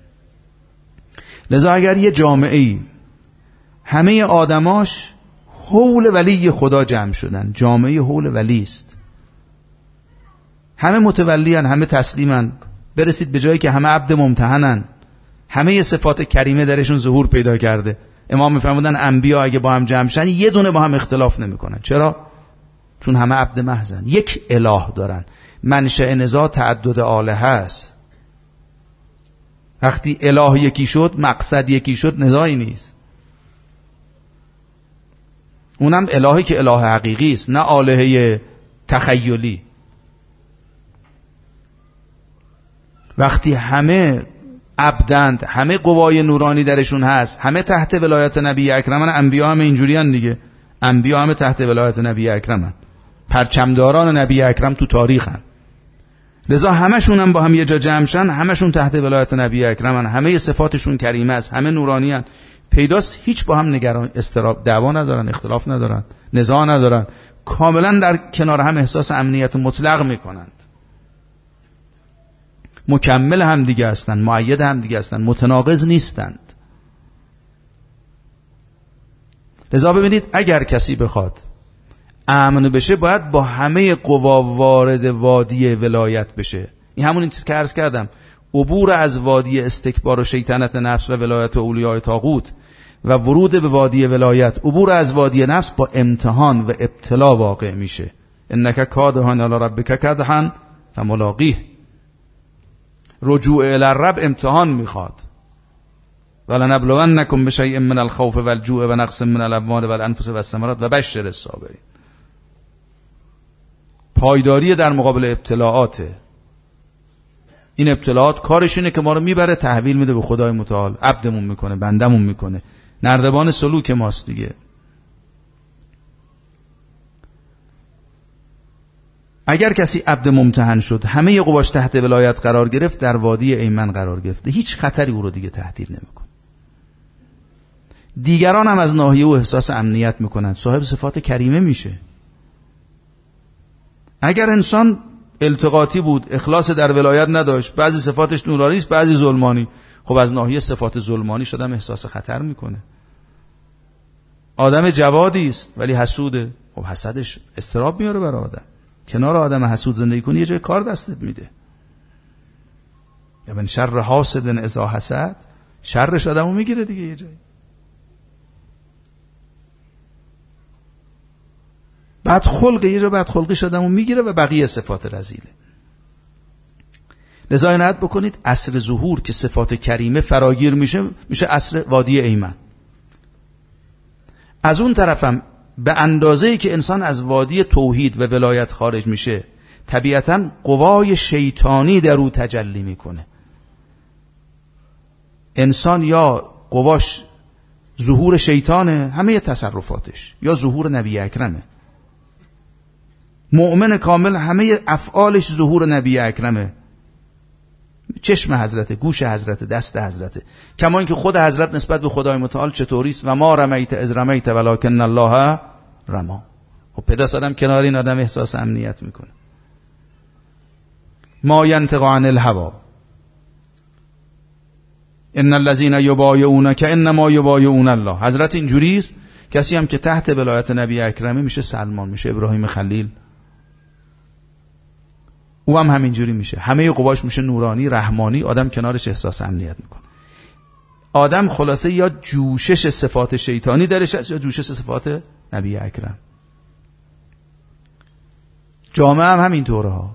A: لذا اگر یه جامعه‌ای همه آدماش حول ولی خدا جمع شدن، جامعه حول ولی است، همه متولیان، همه تسلیمن، برسید به جایی که همه عبد ممتحنن، همه صفات کریمه درشون ظهور پیدا کرده. امام میفرمودن انبیا اگه با هم جمع شن یه دونه با هم اختلاف نمیکنن. چرا؟ چون همه عبد محضن، یک اله دارن. منشأ نزاع تعدد الهه است. وقتی اله یکی شد، مقصد یکی شد، نزاعی نیست. اونم الهی که اله حقیقی است، نه الهه تخیلی. وقتی همه عبدند، همه قوای نورانی درشون هست، همه تحت ولایت نبی اکرمن، انبیا هم اینجوری هن دیگه. انبیا هم تحت ولایت نبی اکرمن، پرچمداران نبی اکرم تو تاریخن. لذا همشون هم با هم یه جا جمع شن، همشون تحت ولایت نبی اکرمن، همه صفاتشون کریمه است، همه نورانی هن. پیداست هیچ با هم نگران استراب دعوا ندارن، اختلاف ندارن، نزاع ندارن. کاملا در کنار هم احساس امنیت مطلق میکنند، مکمل هم دیگه هستند، مؤید هم دیگه هستند، متناقض نیستند. لذا ببینید اگر کسی بخواد امن بشه باید با همه قوا وارد وادی ولایت بشه. این همون این چیز که عرض کردم، عبور از وادی استکبار و شیطنت نفس و ولایت اولیاء طاغوت و ورود به وادی ولایت، عبور از وادی نفس با امتحان و ابتلا واقع میشه. انک کادحان الی ربک کدحا فملاقیه. رجوع الی الرب امتحان میخواد. ولنبلونکم بشیء من الخوف والجوع و نقص من الاموال والانفس والثمرات و بشر الصابرین. پایداری در مقابل ابتلاعاته. این ابتلاعات کارش اینه که ما رو میبره تحویل میده به خدای متعال، عبدمون میکنه، بندمون میکنه، نردبان سلوک ماست دیگه. اگر کسی عبد ممتحن شد، همه قواش تحت ولایت قرار گرفت، در وادی ایمن قرار گرفته، هیچ خطری او رو دیگه تهدید نمیکنه. دیگران هم از ناحیه او احساس امنیت میکنند، صاحب صفات کریمه میشه. اگر انسان التقاطی بود، اخلاص در ولایت نداشت، بعضی صفاتش نورانی است، بعضی ظلمانی، خب از ناحیه صفات ظلمانی شدم احساس خطر میکنه. آدم جوادی است ولی حسوده، خب حسدش استراب میاره برای آدم. کنار آدم حسود زندگی کنی یه جای کار دستت میده. یا من شر حاسد اذا حسد، شرش آدمو میگیره دیگه یه جایی. بد خلق یه جا بد خلقی آدمو میگیره و بقیه صفات رذیله. لذا عنایت بکنید عصر ظهور که صفات کریمه فراگیر میشه، میشه عصر وادی ایمن. از اون طرفم به اندازه‌ای که انسان از وادی توحید و ولایت خارج میشه، طبیعتاً قوای شیطانی در او تجلی میکنه. انسان یا قواش ظهور شیطانه، همه تصرفاتش، یا ظهور نبی اکرمه. مؤمن کامل همه افعالش ظهور نبی اکرمه، چشم حضرت، گوش حضرت، دست حضرت. کما اینکه خود حضرت نسبت به خدای متعال چطوریست؟ و ما رمیت از رمیت ولکن الله رما. خب پدر آدم کنار این آدم احساس امنیت میکنه. ما ینطق عن الهوا ان الذين یبایعونک انما یبایعون الله. حضرت اینجوریست. کسی هم که تحت ولایت نبی اکرمه میشه سلمان، میشه ابراهیم خلیل، او هم همینجوری میشه، همه قواش میشه نورانی، رحمانی، آدم کنارش احساس امنیت میکنه. آدم خلاصه یا جوشش صفات شیطانی درش هست یا جوشش صفات نبی اکرم. جامعه هم همینطوره ها.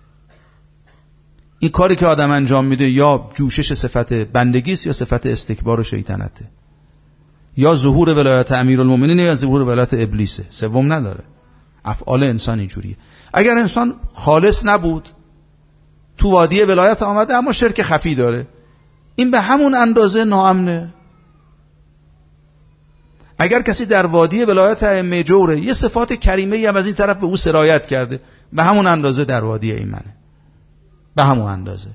A: این کاری که آدم انجام میده یا جوشش صفت بندگی است یا صفت استکبار و شیطنته، یا ظهور ولایت امیرالمومنین یا ظهور ولایت ابلیسه، سوم نداره. افعال انسان اینجوریه. اگر انسان خالص نبود، تو وادی ولایت آمده اما شرک خفی داره، این به همون اندازه ناامنه. اگر کسی در وادی ولایت ائمه جوره، یه صفات کریمه هم از این طرف به او سرایت کرده، به همون اندازه در وادی ایمنه، به همون اندازه.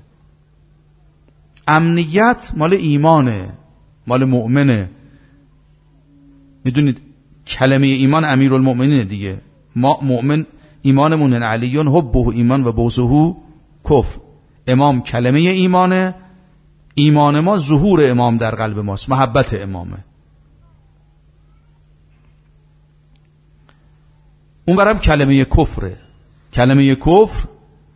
A: امنیت مال ایمانه، مال مؤمنه. میدونید کلمه ایمان امیرالمؤمنینه دیگه. ما مؤمن ایمانمون علیون حبه ایمان و بغضه کفر. امام کلمه ایمانه، ایمان ما ظهور امام در قلب ماست، محبت امامه. اون برام کلمه کفره. کلمه کفر،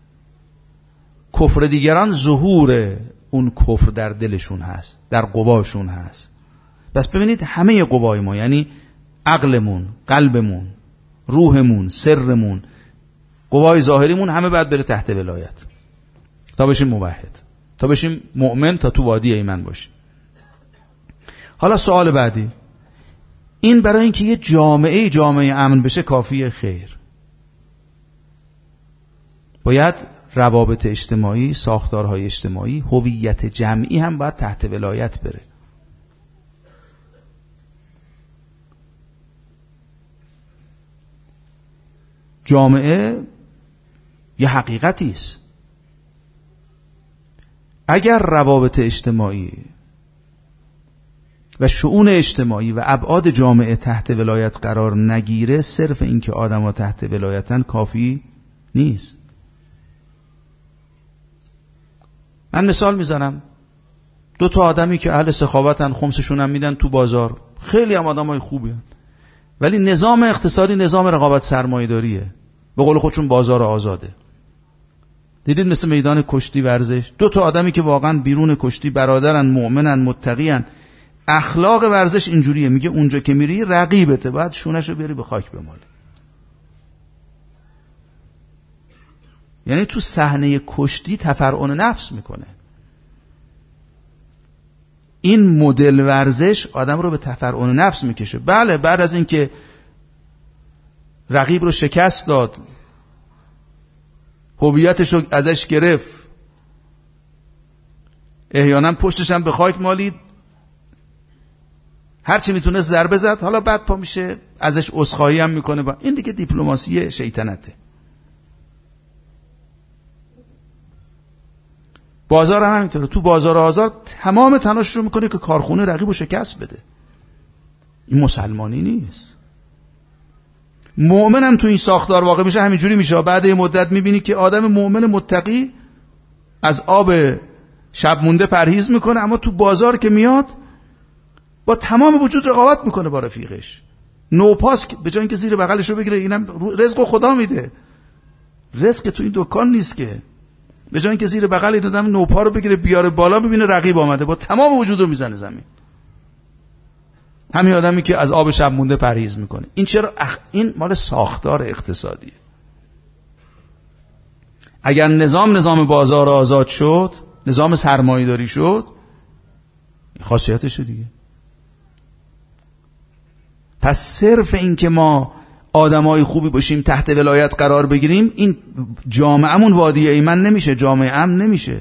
A: کفر دیگران ظهور اون کفر در دلشون هست، در قواشون هست. بس ببینید همه قوای ما، یعنی عقلمون، قلبمون، روحمون، سرمون، قوای ظاهریمون، همه باید بره تحت ولایت تا بشیم موحد، تا بشیم مؤمن، تا تو وادی ایمن باشیم. حالا سوال بعدی، این برای اینکه یه جامعه جامعه امن بشه کافیه؟ خیر. باید روابط اجتماعی، ساختارهای اجتماعی، هویت جمعی هم باید تحت ولایت بره. جامعه یه حقیقتی است. اگر روابط اجتماعی و شؤون اجتماعی و ابعاد جامعه تحت ولایت قرار نگیره، صرف اینکه آدم‌ها تحت ولایتن کافی نیست. من مثال میزنم، دو تا آدمی که اهل سخاوتن، خمسشون هم میدن تو بازار، خیلی هم آدمای خوبی هن. ولی نظام اقتصادی نظام رقابت سرمایه‌داریه، به قول خودشون بازار آزاده. دیدید مثل میدان کشتی ورزش، دو تا آدمی که واقعا بیرون کشتی برادرن، مؤمنن، متقین، اخلاق ورزش اینجوریه، میگه اونجا که میری رقیبته، باید شونشو بیاری به خاک بمالی. یعنی تو صحنه کشتی تفرعن نفس میکنه. این مدل ورزش آدم رو به تفرعن نفس میکشه. بله، بعد از اینکه رقیب رو شکست داد، هویتش رو ازش گرفت، احیانا پشتش هم به خاک مالید، هرچی میتونه ضربه زد، حالا بعد پا میشه ازش عذرخواهی هم میکنه. با این دیگه دیپلماسی شیطنته. بازار هم همینطوره. تو بازار آزاد تمام تلاش رو میکنه که کارخونه رقیب رو شکست بده. این مسلمانی نیست. مؤمن هم تو این ساختار واقع میشه همینجوری میشه. بعد یه مدت میبینی که آدم مؤمن متقی از آب شب مونده پرهیز میکنه، اما تو بازار که میاد با تمام وجود رقابت میکنه با رفیقش. نوپاس به جای اینکه زیر بغلش رو بگیره، اینم رزق خدا میده، رزق تو این دکان نیست که، به جای اینکه زیر بغل این آدم نوپا رو بگیره بیاره بالا، ببینه رقیب آمده با تمام وجود رو میزنه زمین. همین آدمی که از آب شب مونده پرهیز میکنه. این چرا؟ اخ... این مال ساختار اقتصادیه. اگر نظام نظام بازار آزاد شد، نظام سرمایه‌داری شد، خاصیتشه دیگه. پس صرف این که ما آدمای خوبی باشیم، تحت ولایت قرار بگیریم، این جامعهمون وادی ایمن نمیشه، جامعه امن نمیشه.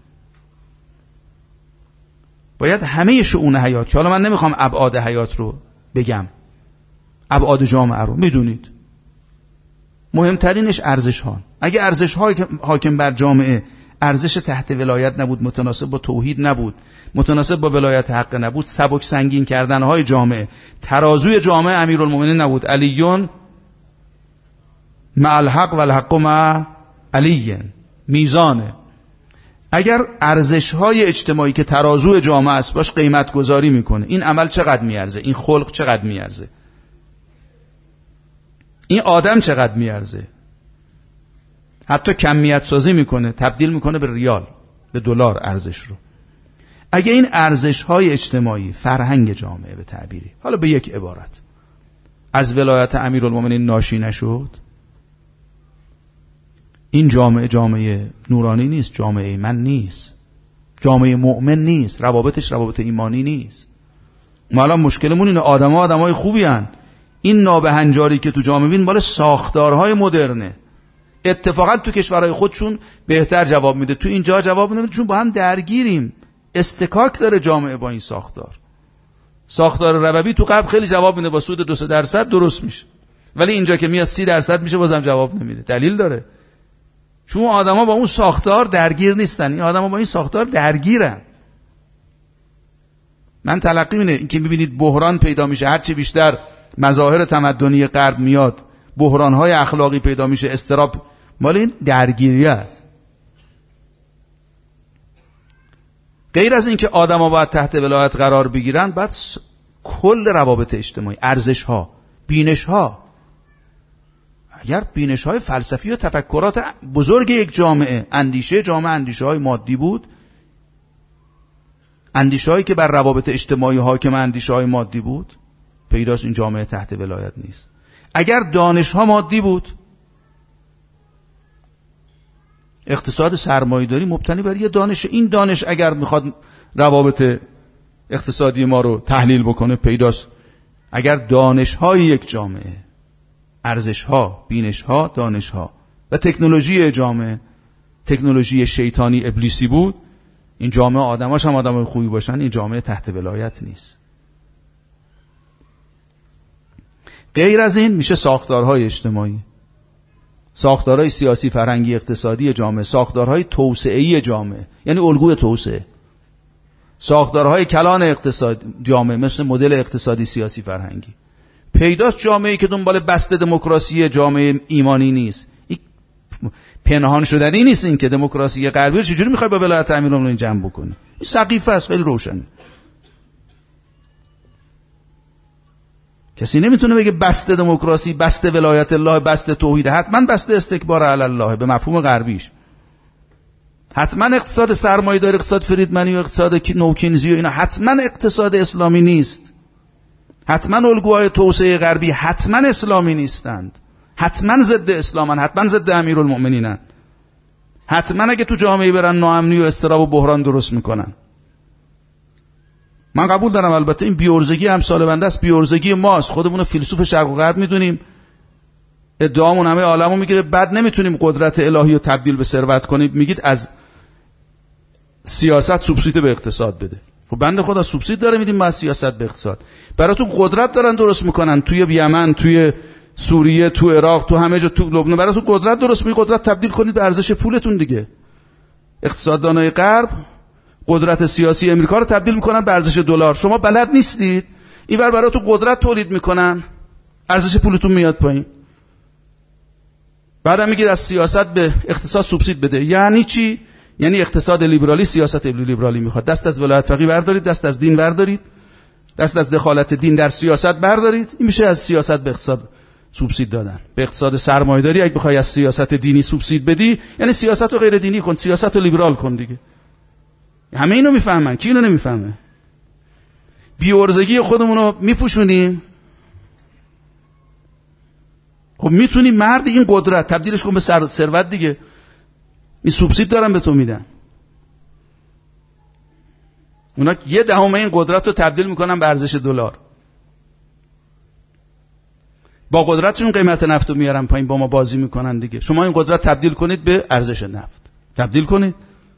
A: باید همه شؤون حیات، که حالا من نمیخوام ابعاد حیات رو بگم، ابعاد جامعه رو میدونید، مهمترینش ارزش ها. اگه ارزش های حاکم بر جامعه ارزش تحت ولایت نبود، متناسب با توحید نبود، متناسب با ولایت حق نبود، سبک سنگین کردن های جامعه، ترازوی جامعه امیرالمومنین نبود، علیون مع الحق و الحق مع علی، میزانه. اگر ارزش های اجتماعی که ترازوی جامعه است باش قیمت گذاری میکنه، این عمل چقدر میارزه، این خلق چقدر میارزه، این آدم چقدر میارزه، حتی کمیت سازی میکنه، تبدیل میکنه به ریال، به دلار ارزش رو. اگه این ارزش های اجتماعی، فرهنگ جامعه به تعبیری، حالا به یک عبارت، از ولایت امیرالمومنین ناشی نشد، این جامعه جامعه نورانی نیست، جامعه ایمن نیست، جامعه مؤمن نیست، روابطش روابط ایمانی نیست. ما الان مشکلمون اینه، آدم‌ها آدمای خوبی هن. این نابهنجاری که تو جامعه بین مال ساختارهای مدرنه. اتفاقا تو کشورهای خودشون بهتر جواب میده، تو اینجا جواب نمیده، چون با هم درگیریم. استکاک داره جامعه با این ساختار. ساختار ربوی تو قبل خیلی جواب میده، با سود دو سه درصد درست میشه، ولی اینجا که میاد سی درصد میشه بازم جواب نمیده. دلیل داره، چون آدما با اون ساختار درگیر نیستن، این آدما با این ساختار درگیرن. من تلقی اینه، این که میبینید بحران پیدا میشه، هرچی بیشتر مظاهر تمدنی غرب میاد، بحران‌های اخلاقی پیدا میشه، استراب، مال این درگیری است. غیر از این که آدما باید تحت ولایت قرار بگیرن، بعد س... کل روابط اجتماعی، ارزش‌ها، بینش‌ها، اگر بینش‌های فلسفی و تفکرات بزرگ یک جامعه، اندیشه جامعه اندیشه‌های مادی بود، اندیشه‌هایی که بر روابط اجتماعی حاکم اندیشه‌های مادی بود، پیداست این جامعه تحت ولایت نیست. اگر دانش‌ها مادی بود، اقتصاد سرمایه‌داری مبتنی بر یه دانش، این دانش اگر میخواد روابط اقتصادی ما رو تحلیل بکنه، پیداست اگر دانش‌های یک جامعه، ارزش‌ها، بینش‌ها، دانش‌ها و تکنولوژی جامعه تکنولوژی شیطانی ابلیسی بود، این جامعه آدماش هم آدمای خوبی باشن، این جامعه تحت ولایت نیست. غیر از این میشه ساختارهای اجتماعی، ساختارهای سیاسی، فرهنگی، اقتصادی جامعه، ساختارهای توسعه‌ای جامعه، یعنی الگوی توسعه،
B: ساختارهای کلان اقتصاد جامعه مثل مدل اقتصادی سیاسی فرهنگی. پیداست جامعه‌ای که دنبال بسته دموکراسی جامعه ایمانی نیست. این پنهان شدنی نیست. این که دموکراسی غربی چجوری میخوای با ولایت امیرالمومنین جمع بکنی؟ این سقیفه است، خیلی روشنه. کسی نمیتونه بگه بسته دموکراسی، بسته ولایت الله، بسته توحید، حتما بسته استکبار علی الله به مفهوم غربیش. حتما اقتصاد سرمایه‌داری، اقتصاد فریدمنی و اقتصاد نوکینزی و اینا حتما اقتصاد اسلامی نیست. حتما الگوهای توسعه غربی حتما اسلامی نیستند. حتما ضد اسلامن، حتما ضد امیرالمؤمنینن. حتما اگه تو جامعه برن ناامنی و اضطراب و بحران درست میکنن. من قبول دارم البته این بیورزگی هم سال بنده است، بیورزگی ماست. خودمون فیلسوف شرق و غرب میدونیم، ادعامون همه عالمو میگیره. بعد نمیتونیم قدرت الهی رو تبدیل به ثروت کنیم. میگید از سیاست سوبسید به اقتصاد بده. خب بنده خدا سوبسید داره میدیم ما از سیاست به اقتصاد. براتون قدرت دارن درست میکنن توی یمن، توی سوریه، تو عراق، تو همه جا، تو لبنان. براتون قدرت درست می قدرت تبدیل کنید به ارزش پولتون دیگه. اقتصاددانای غرب قدرت سیاسی امریکا رو تبدیل میکنن به ارزش دلار. شما بلد نیستید، اینور براتون قدرت تولید میکنن، ارزش پولتون میاد پایین. بعدم میگید از سیاست به اقتصاد سوبسید بده. یعنی چی؟ یعنی اقتصاد لیبرالی سیاست لیبرالی میخواد. دست از ولایت فقیه بردارید، دست از دین بردارید، دست از دخالت دین در سیاست بردارید. این میشه از سیاست به اقتصاد سوبسید دادن. به اقتصاد سرمایه‌داری اگه بخوای از سیاست دینی سوبسید بدی، یعنی سیاست رو غیر دینی کن، سیاست رو لیبرال کن دیگه. همه اینو میفهمن، کی اینو نمیفهمه؟ بیورزگی خودمون رو میپوشونیم. خب میتونی مرد این قدرت تبدیلش کن به ثروت دیگه. این سوبسید دارن به تو میدن. اونا یه دهم این قدرت رو تبدیل میکنن به ارزش دلار. با قدرتشون قیمت نفت رو میارن پایین، با ما بازی میکنن دیگه. شما این قدرت تبدیل کنید به ارزش نفت. تبدیل کنید.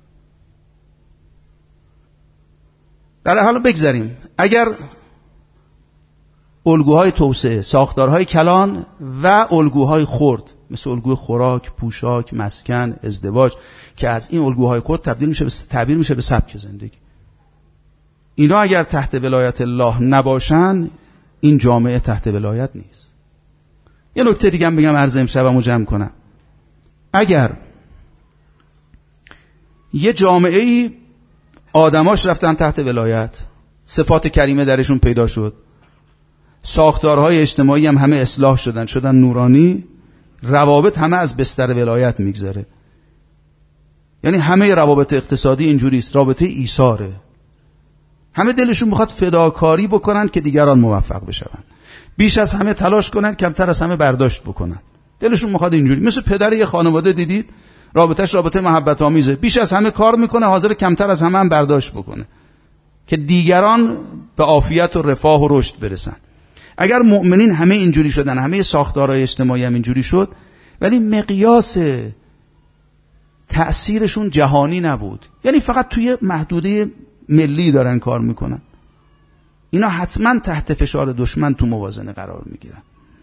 B: در حالا بگذاریم اگر الگوهای توسعه، ساختارهای کلان و الگوهای خرد مثل الگوی خوراک، پوشاک، مسکن، ازدواج که از این الگوهای خرد تبدیل میشه به تعبیر میشه به سبک زندگی، اینا اگر تحت ولایت الله نباشن، این جامعه تحت ولایت نیست. یه نکته دیگه هم بگم عرض امشبمو جمع کنم. اگر یه جامعه‌ای آدماش رفتن تحت ولایت، صفات کریمه درشون پیدا شد، ساختارهای اجتماعی هم همه اصلاح شدن، شدن نورانی، روابط همه از بستر ولایت میگذره. یعنی همه روابط اقتصادی اینجوری است، رابطه ایثاره. همه دلشون میخواد فداکاری بکنن که دیگران موفق بشن، بیش از همه تلاش کنن، کمتر از همه برداشت بکنن. دلشون میخواد اینجوری. مثل پدر یه خانواده دیدید رابطهش رابطه محبت آمیزه، بیش از همه کار میکنه، حاضر کمتر از همه هم برداشت بکنه که دیگران به عافیت و رفاه و رشد برسن. اگر مؤمنین همه اینجوری شدن، همه ساختارهای اجتماعی هم اینجوری شد، ولی مقیاس تأثیرشون جهانی نبود، یعنی فقط توی محدوده ملی دارن کار میکنن، اینا حتما تحت فشار دشمن تو موازنه قرار میگیرن.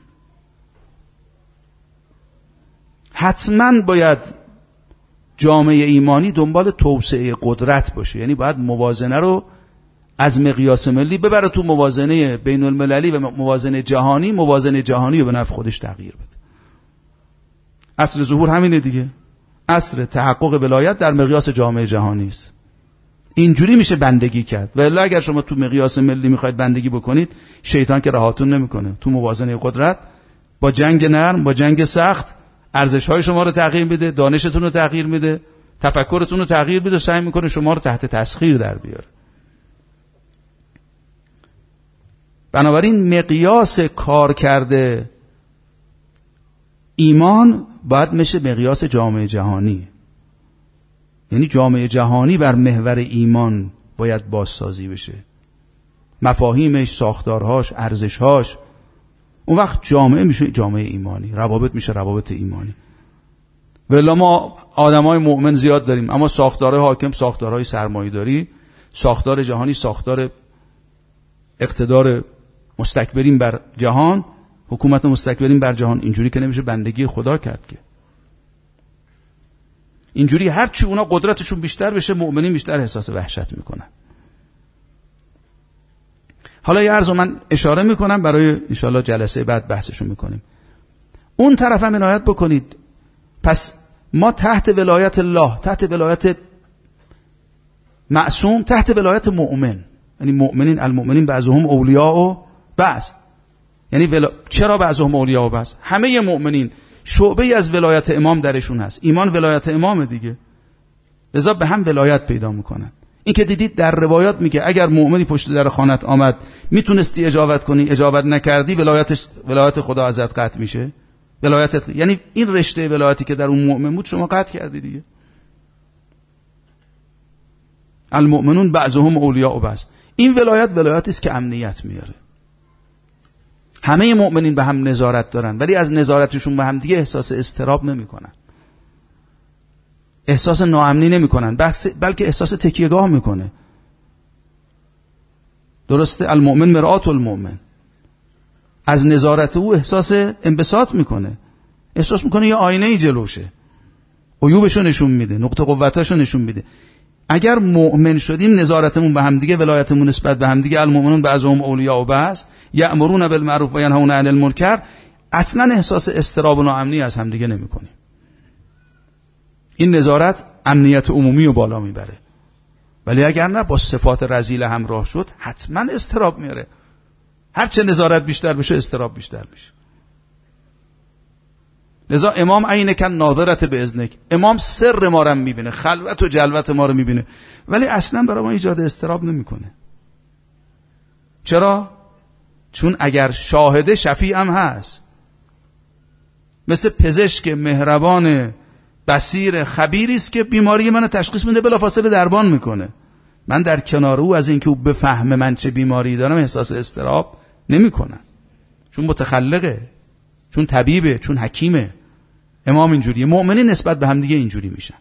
B: حتما باید جامعه ایمانی دنبال توسعه قدرت باشه، یعنی باید موازنه رو از مقیاس ملی ببره تو موازنه بین المللی و موازنه جهانی، موازنه جهانی رو به نفع خودش تغییر بده. اصل ظهور همینه دیگه، اصل تحقق ولایت در مقیاس جامعه جهانی است. اینجوری میشه بندگی کرد. و الا اگر شما تو مقیاس ملی میخواید بندگی بکنید، شیطان که رهاتون نمیکنه. تو موازنه قدرت با جنگ نرم، با جنگ سخت، ارزش‌های شما رو تغییر میده، دانشتون رو تغییر میده، تفکرتون رو تغییر میده، سعی میکنه شما رو تحت تسخیر در بیاره. بنابراین مقیاس کار کرده ایمان باید میشه مقیاس جامعه جهانی. یعنی جامعه جهانی بر محور ایمان باید بازسازی بشه، مفاهیمش، ساختارهاش، ارزشهاش. اون وقت جامعه میشه جامعه ایمانی، روابط میشه روابط ایمانی. ولی ما آدمای مؤمن زیاد داریم، اما ساختارهای حاکم ساختارهای سرمایه‌داری، ساختار جهانی ساختار اقتدار مستکبرین بر جهان، حکومت مستکبرین بر جهان. اینجوری که نمیشه بندگی خدا کرد که. اینجوری هرچی اونا قدرتشون بیشتر بشه، مؤمنین بیشتر احساس وحشت میکنن. حالا یه عرضو من اشاره میکنم، برای انشاءالله جلسه بعد بحثشو میکنیم. اون طرف هم عنایت بکنید. پس ما تحت ولایت الله، تحت ولایت معصوم، تحت ولایت مؤمن، یعنی مؤمنین المؤمنین بعضهم اولیاء و بعض، یعنی ولا... چرا بعضهم اولیاء و بعض؟ همه مؤمنین شعبه از ولایت امام درشون هست. ایمان ولایت امام دیگه، لذا به هم ولایت پیدا میکنن. این که دیدید در روایات میگه اگر مؤمنی پشت در خانت آمد میتونستی اجابت کنی، اجابت نکردی، ولایتش ولایت خدا ازت قطع میشه. ولایت، یعنی این رشته ولایتی که در اون مؤمن بود شما قطع کردی دیگه. المؤمنون بعضهم اولیاء و بعض. این ولایت ولایتی است که امنیت میاره. همه مؤمنین به هم نظارت دارن، ولی از نظارتشون به هم دیگه احساس اضطراب نمیکنن، احساس ناامنی نمیکنن، بلکه احساس تکیهگاه میکنه. درسته؟ المؤمن مرآت المؤمن. از نظارت او احساس انبساط میکنه، احساس میکنه یه آینه ای جلوشه، عیوبشو نشون میده، نقطه قوتاشو نشون میده. اگر مؤمن شدیم نظارتمون به هم دیگه، ولایتمون نسبت به هم دیگه، المؤمنون بعضهم اولیاء و بعض، یأمرون بالمعروف و ینهون عن المنکر، اصلا احساس اضطراب و ناامنی از هم دیگه نمیکنیم. این نظارت امنیت عمومی رو بالا میبره. ولی اگر نه با صفات رذیل همراه شد حتما اضطراب میاره. هر چه نظارت بیشتر بشه اضطراب بیشتر میشه. لذا امام عینک ناظرت باذنک، امام سر ما رو میبینه، خلوت و جلوت ما رو میبینه، ولی اصلا برای ما ایجاد اضطراب نمیکنه. چرا؟ چون اگر شاهد شفیع هم هست، مثل پزشک مهربان بصیر خبیری است که بیماری منو تشخیص میده، بلافاصله درمان میکنه. من در کنار او از اینکه او بفهمه من چه بیماری دارم احساس اضطراب نمیکنم، چون متخلقه، چون طبیبه، چون حکیمه. امام اینجوریه. مؤمنین نسبت به هم دیگه اینجوری میشن.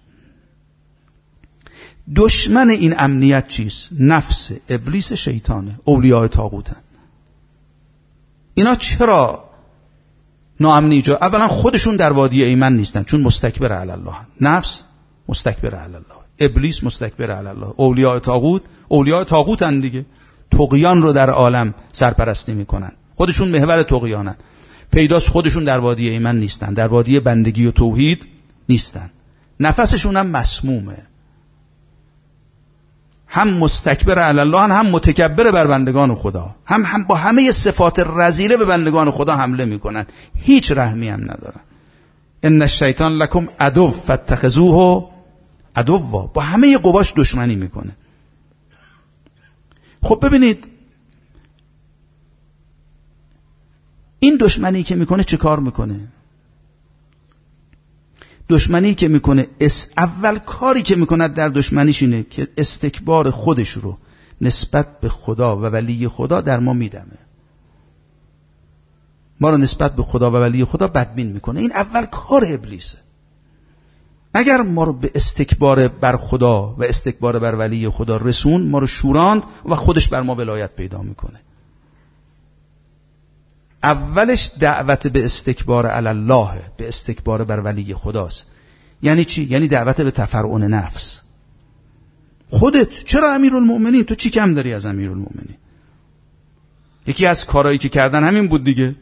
B: دشمن این امنیت چیست؟ نفس، ابلیس، شیطانه، اولیاء طاغوتن. اینا چرا ناامنی جا؟ اولا خودشون در وادی ایمن نیستن، چون مستکبر علی الله. نفس مستکبر علی الله، ابلیس مستکبر علی الله، اولیاء طاغوت اولیاء طاغوتن دیگه. طغیان رو در عالم سرپرستی میکنن، خودشون محور طغیانن. پیداست خودشون در وادی ایمن نیستن، در وادی بندگی و توحید نیستن. نفسشون هم مسمومه، هم مستکبر علی الله، هم متکبر بر بندگان خدا، هم هم با همه صفات رذیله به بندگان خدا حمله میکنن، هیچ رحمی هم ندارن. ان الشیطان لکم عدو فاتخذوه عدوا، با همه قواش دشمنی میکنه. خب ببینید این دشمنی که میکنه چه کار میکنه؟ دشمنی که میکنه اس اول کاری که میکنه در دشمنیش اینه که استکبار خودش رو نسبت به خدا و ولی خدا در ما میدمه، ما رو نسبت به خدا و ولی خدا بدبین میکنه. این اول کار ابلیسه. اگر ما رو به استکبار بر خدا و استکبار بر ولی خدا رسون، ما رو شوراند و خودش بر ما ولایت پیدا میکنه. اولش دعوت به استکبار علی الله، به استکبار بر ولی خداست. یعنی چی؟ یعنی دعوت به تفرعن نفس. خودت چرا امیرالمؤمنین؟ تو چی کم داری از امیرالمؤمنین؟ یکی از کارهایی که کردن همین بود دیگه.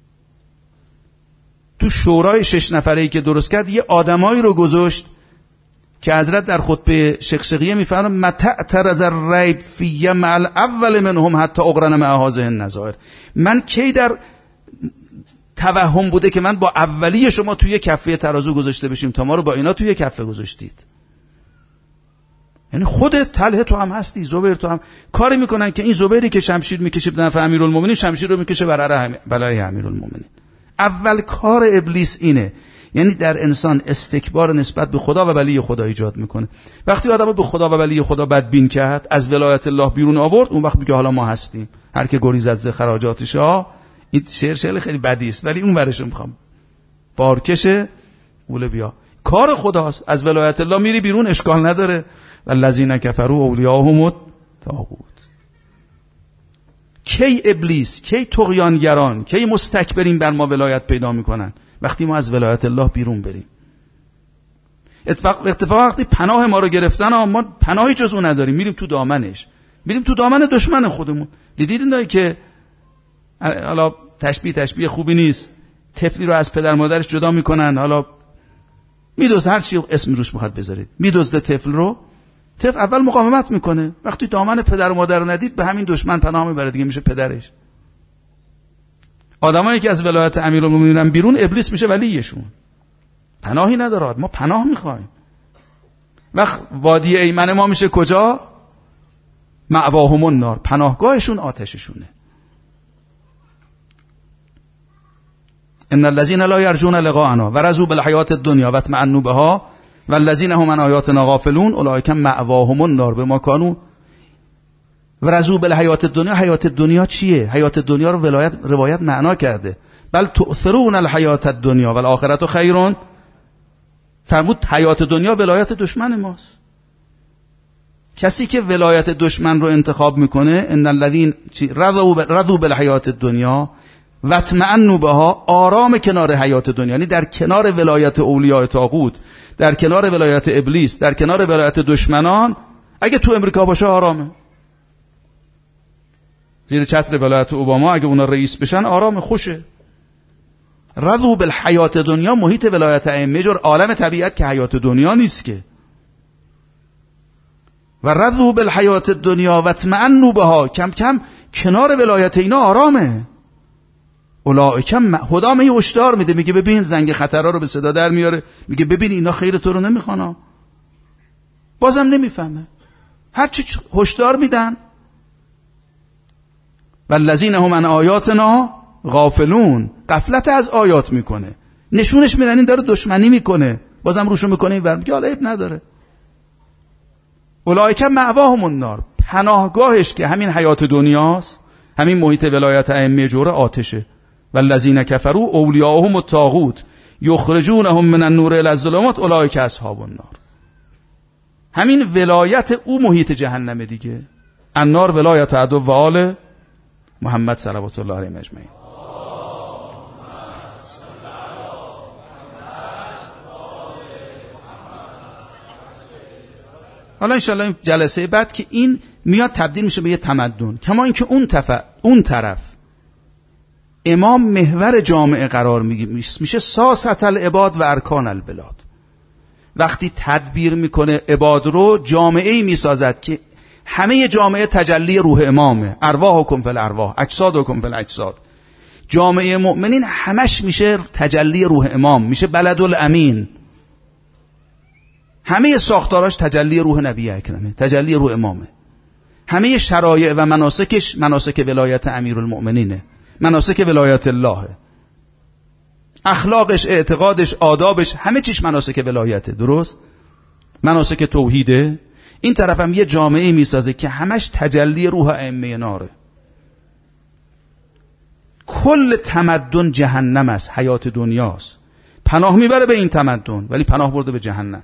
B: تو شورای شش نفره‌ای که درست کرد یه آدمایی رو گذاشت که حضرت در خطبه شقشقیه میفرماید متى ترز الریب فی مع الاول منهم حتی اقرن مع هذه النظائر. من کی در توهم بوده که من با اولی شما توی کفه ترازو گذاشته بشیم تا ما رو با اینا توی کفه گذاشتید؟ یعنی خودت طلحه تو هم هستی، زبیر تو هم کاری میکنن که این زبیری که شمشیر میکشه به نفع امیرالمومنین، شمشیر رو میکشه برای بلای امیرالمومنین. اول کار ابلیس اینه، یعنی در انسان استکبار نسبت به خدا و ولی خدا ایجاد میکنه. وقتی آدمو به خدا و ولی خدا بدبین کرد، از ولایت الله بیرون آورد، اون وقت میگه حالا ما هستیم. هر که گریز از خراجاتش ها، این شعر شعر خیلی بدی است ولی اون ورشو میخوام بارکشه اوله بیا. کار خداست، از ولایت الله میری بیرون اشکال نداره. والذین کفروا اولیاءهم الطاغوت. کی ابلیس، کی طغیانگران، کی مستکبرین بر ما ولایت پیدا میکنن؟ وقتی ما از ولایت الله بیرون بریم. اتفاق اتفاق وقتی پناه ما رو گرفتن، ما پناهی جز اون نداریم، میریم تو دامنش. میریم تو دامن دشمن خودمون. دیدید اینایی که حالا تشبیه تشبیه خوبی نیست، طفلی رو از پدر مادرش جدا میکنن، حالا میدوز هر چی اسم روش میخواد بذارید، میدوزده طفل رو، طفل اول مقاومت میکنه، وقتی دامن پدر و مادر رو ندید به همین دشمن پناه میبره دیگه، میشه پدرش. آدمایی که از ولایت امیرالمومنین میرن بیرون، ابلیس میشه ولیشون، پناهی نداره. ما پناه میخوایم. وقت وادی ایمن ما میشه کجا؟ مأواهم النار، پناهگاهشون آتششونه. ان الذين لا يرجون لقاءنا ورضوا بالحیات الدنیا واطمأنوا بها والذین هم عن آیاتنا غافلون اولئک مأواهم النار بما كانوا ورضوا بالحیات الدنیا. حیات دنیا چیه؟ حیات دنیا رو ولایت روایت معنا کرده، بل تؤثرون الحیات الدنیا والآخرة خیر. فرمود حیات دنیا ولایت دشمن ماست. کسی که ولایت دشمن رو انتخاب میکنه، ان الذین رضوا بالحیات الدنیا و اطمأنوا بها، آرام کنار حیات دنیا، یعنی در کنار ولایت اولیاء طاغوت، در کنار ولایت ابلیس، در کنار ولایت دشمنان. اگه تو امریکا باشه آرامه، زیر چتر ولایت اوباما اگه اونا رئیس بشن آرام خوشه. رضوا بالحیات دنیا محیط ولایت ائمه، جور عالم طبیعت که حیات دنیا نیست که. و رضوا بالحیات دنیا و اطمأنوا بها، کم کم کنار ولایت اینا آرامه. اولئک خدا می هشدار میده، میگه ببین زنگ خطرها رو به صدا در میاره، میگه ببین اینا خیر تو رو نمیخوان، بازم نمیفهمه، هر چی هشدار میدن. والذین هم عن آیاتنا غافلون، غفلت از آیات میکنه، نشونش میدن این داره دشمنی میکنه، بازم روشو میکنه این ور، میگه حالا عیب نداره. اولئک مأواهم النار، پناهگاهش که همین حیات دنیاست، همین محیط ولایت ائمه جور آتشه. والذین کفروا اولیاءهم الطاغوت یخرجونهم من النور الی الظلمات اولئک اصحاب النار. همین ولایت او محیط جهنم دیگه. النار ولایت عدو و آل محمد صلوات الله علیهم اجمعین. حالا انشاءالله این جلسه بعد که این میاد تبدیل میشه به یه تمدن، کما اینکه اون طرف اون طرف امام محور جامعه قرار میشه، ساست العباد و ارکان البلاد. وقتی تدبیر میکنه عباد رو، جامعه‌ای میسازد که همه جامعه تجلی روح امامه، ارواحکم فی الارواح اجسادکم فی الاجساد. جامعه مؤمنین همش میشه تجلی روح امام، میشه بلد الامین، همه ساختاراش تجلی روح نبی اکرمه، تجلی روح امامه. همه شرایع و مناسکش مناسک ولایت امیرالمؤمنینه، مناسک ولایت الله، اخلاقش، اعتقادش، آدابش، همه چیش مناسک ولایته، درست؟ مناسک توحیده. این طرف هم یه جامعه میسازه که همش تجلی روح ائمه ناره. کل تمدن جهنم است، حیات دنیاست. پناه میبره به این تمدن ولی پناه برده به جهنم.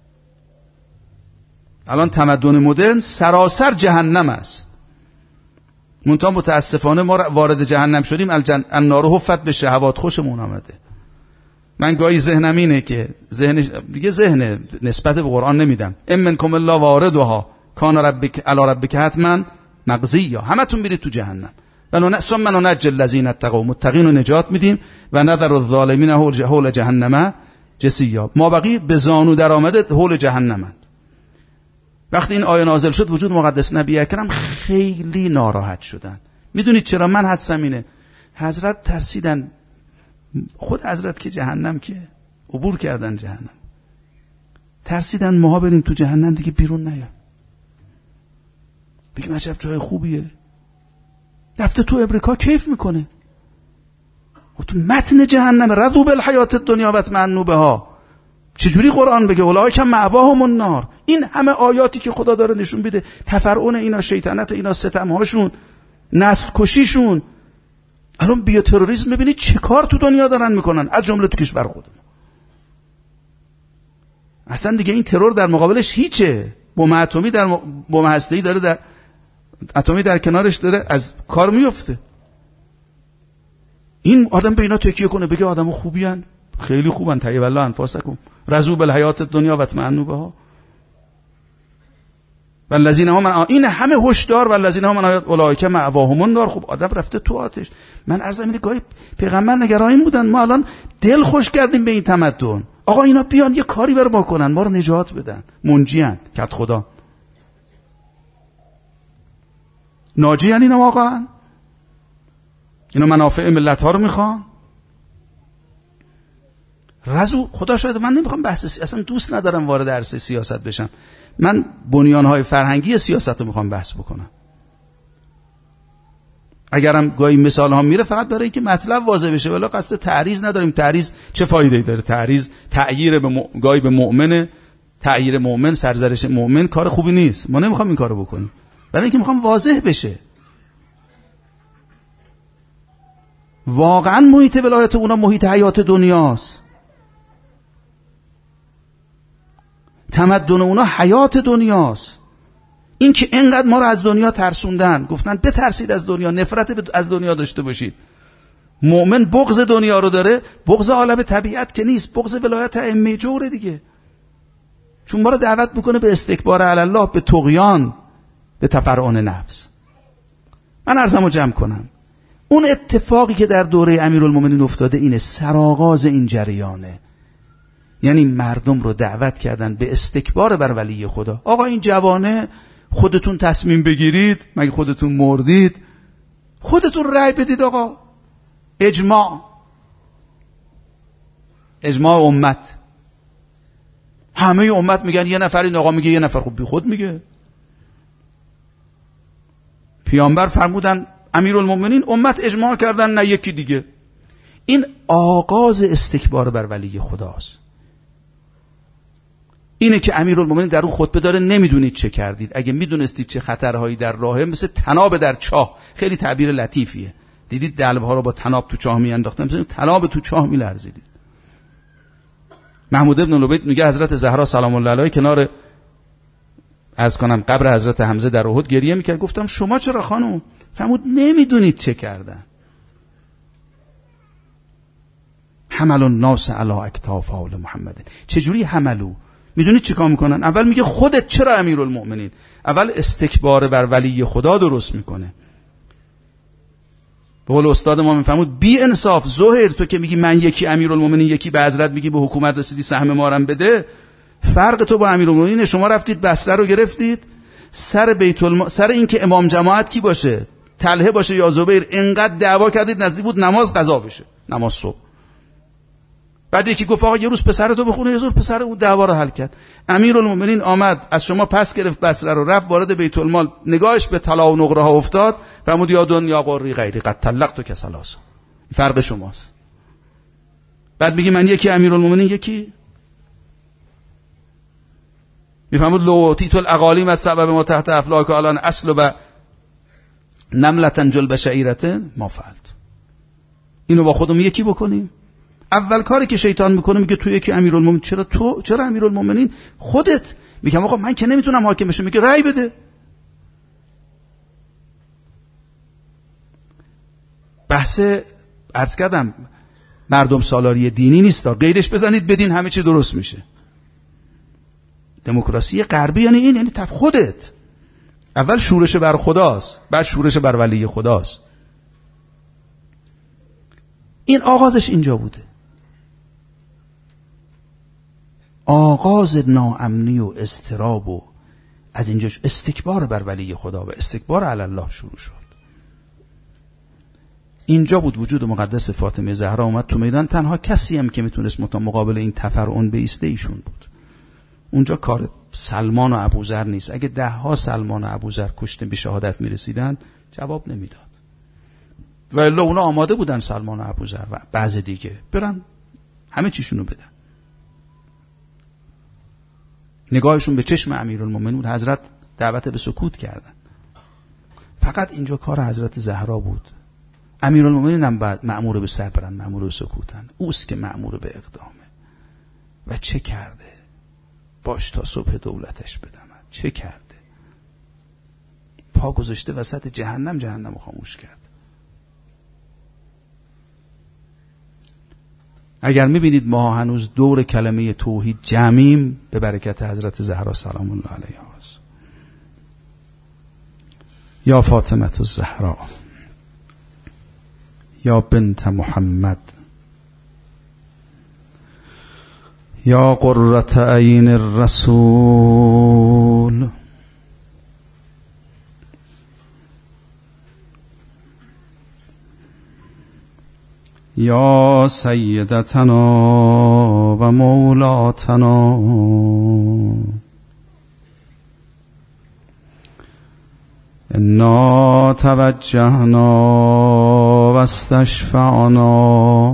B: الان تمدن مدرن سراسر جهنم است. منتها متاسفانه ما وارد جهنم شدیم، النار حفت به شهوات، خوشمون آمده. من گاهی ذهنم اینه که ذهن دیگه ذهن نسبت به قرآن نمیدم، ام منکم الا واردها کان ربک علی ربک حتما مقضیا، همتون برید تو جهنم. و ثم ننجی الذین اتقوا، متقین رو نجات میدیم، و نذر الظالمین حول جهنم جثیا، ما بقی به زانو در آمده حول جهنم. وقتی این آیه نازل شد وجود مقدس نبی اکرم خیلی ناراحت شدن. میدونید چرا؟ من حدسم اینه حضرت ترسیدن، خود حضرت که جهنم که عبور کردن جهنم، ترسیدن ماها بریم تو جهنم دیگه بیرون نیام، بگیم عجب جای خوبیه، رفته تو امریکا کیف میکنه، و تو متن جهنم رضوا بالحیات الدنیا و اطمأنوا بها. چجوری قرآن بگه اولئک مأواهم النار؟ این همه آیاتی که خدا داره نشون بده تفرعون اینا، شیطنت اینا، ستمهاشون، نسل کشیشون. الان بیا تروریسم ببینید چه کار تو دنیا دارن میکنن، از جمله تو کشور خودمون. اصلا دیگه این ترور در مقابلش هیچه. بمب اتمی در م... بمب هسته‌ای داره، در اتمی در کنارش داره، از کار میفته. این آدم به اینا تکیه کنه بگه آدمو خوبی ان، خیلی خوبن، طیب الله انفاسکم رضوا بالحیات الدنیا و اطمأنوا بها. والذین هم من این همه هشدار والذین هم من اولئک مأواهم النار. خب آدم رفته تو آتش. من عرض می‌کنم گاهی پیغمبر نگران بودن، ما الان دل خوش کردیم به این تمدن. آقا اینا بیان یه کاری بر ما کنن، ما رو نجات بدن، منجیان کت خدا. ناجیان اینا واقعا؟ اینا منافع ملت ها رو میخوان؟ رزو خدا شاید من نمیخوام بحث سی... اصلا دوست ندارم وارد عرصه سیاست بشم. من بنیانهای فرهنگی سیاست رو میخوام بحث بکنم. اگرم گاهی مثال ها میره فقط برای اینکه مطلب واضح بشه، ولی قصد تعریض نداریم. تعریض چه فایده‌ای داره؟ تعریض تعییر به م... گاهی به مؤمنه، تعییر مؤمن، سرزنش مؤمن کار خوبی نیست. ما نمیخوام این کارو بکنیم، برای اینکه میخوام واضح بشه واقعا محیط ولایت اونا محیط حیات دنیاست. تمدن اونا حیات دنیاست. این که اینقدر ما رو از دنیا ترسوندن، گفتن بترسید از دنیا، نفرت از دنیا داشته باشید. مؤمن بغض دنیا رو داره، بغض عالم طبیعت که نیست، بغض ولایت ائمه جوره دیگه. چون ما رو دعوت میکنه به استکبار علی الله، به طغیان، به تفرعن نفس. من عرضمو جمع کنم. اون اتفاقی که در دوره امیرالمومنین افتاده اینه، سرآغاز این جریانه. یعنی مردم رو دعوت کردن به استکبار بر ولی خدا. آقا این جوانه خودتون تصمیم بگیرید، مگه خودتون مردید؟ خودتون رأی بدید. آقا اجماع، اجماع امت، همه امت میگن یه نفر، این آقا میگه یه نفر. خب بی خود میگه. پیامبر فرمودن امیرالمومنین، امت اجماع کردن نه یکی دیگه. این آغاز استکبار بر ولی خداست. اینه که امیرالمومنین در اون خطبه داره نمیدونید چه کردید، اگه میدونستید چه خطرهایی در راهه، مثل تناب در چاه. خیلی تعبیر لطیفیه. دیدید دلوها رو با تناب تو چاه میانداختن، مثل تناب تو چاه میلرزیدید. محمود ابن لبید میگه حضرت زهرا سلام الله علیها کنار عرض کنم قبر حضرت حمزه در احد گریه میکرد. گفتم شما چرا خانم؟ فرمود نمیدونید چه کردن. حمل الناس علی اکتاف آل محمد. چجوری حملو؟ میدونید چیکار میکنن؟ اول میگه خودت چرا امیرالمؤمنین؟ اول استکبار بر ولی خدا درست میکنه. به قول استاد ما میفهمود بی انصاف. زهر تو که میگی من یکی امیرالمؤمنین یکی به حضرت میگی به حکومت رسیدی سهم ما رو بده، فرق تو با امیرالمؤمنین شما رفتید بسته رو گرفتید سر بیت الم... سر این که امام جماعت کی باشه، طلحه باشه یا زبیر، اینقدر دعوا کردید نزدیک بود نماز قضا بشه، نماز صبح. بعد یکی گفت آقا یه روز پسر تو بخونه، یه روز پسر اون دعوا رو حل کرد. امیرالمومنین آمد از شما پس گرفت بصره رو، رفت وارد بیت المال، نگاهش به طلا و نقره ها افتاد، فرمود یا دنیا قری غیری قد طلقت که ثلاث. فرق شماست. بعد میگی من یکی امیرالمومنین یکی. میفهمود لو تیت الاقالیم از سبب ما تحت افلاک الان اصل و نملتن جلب شعیرتن ما فعلت. اینو با خودمون یکی بکنیم. اول کاری که شیطان میکنه میگه تو یکی امیرالمومنین. چرا تو؟ چرا امیرالمومنین؟ خودت. میگم آقا من که نمیتونم حاکم بشم. میگه رأی بده. بحث عرض کردم مردم سالاری دینی نیست، غیرش بزنید بدین همه چی درست میشه. دموکراسی غربی یعنی این، یعنی تف خودت. اول شورش بر خداست، بعد شورش بر ولی خداست. این آغازش اینجا بوده. آغاز ناامنی و اضطراب و از اینجاش استکبار بر ولی خدا و استکبار علی الله شروع شد. اینجا بود وجود مقدس فاطمه زهرا اومد تو میدان. تنها کسی هم که میتونست مقابل این تفرعن بایسته ایشون بود. اونجا کار سلمان و ابوذر نیست. اگه ده ها سلمان و ابوذر کشته به شهادت میرسیدن جواب نمیداد. و الا اونا آماده بودن سلمان و ابوذر و بعض دیگه برن همه چیشونو بدن. نگاهشون به چشم امیرالمومنین، حضرت دعوت به سکوت کردن. فقط اینجا کار حضرت زهرا بود. امیرالمومنین هم بعد مأمور به صبرن، مأمور به سکوتن. اوست که مأمور به اقدامه. و چه کرده؟ باش تا صبح دولتش بدمد. چه کرده؟ پا گذاشته وسط جهنم، جهنم رو خاموش کرد. اگر میبینید ما هنوز دور کلمه توحید جمعیم به برکت حضرت زهرا سلام الله علیها است.
A: یا فاطمة الزهراء یا بنت محمد یا قرة عین الرسول یا سیدتنا و مولاتنا انا توجهنا و استشفعنا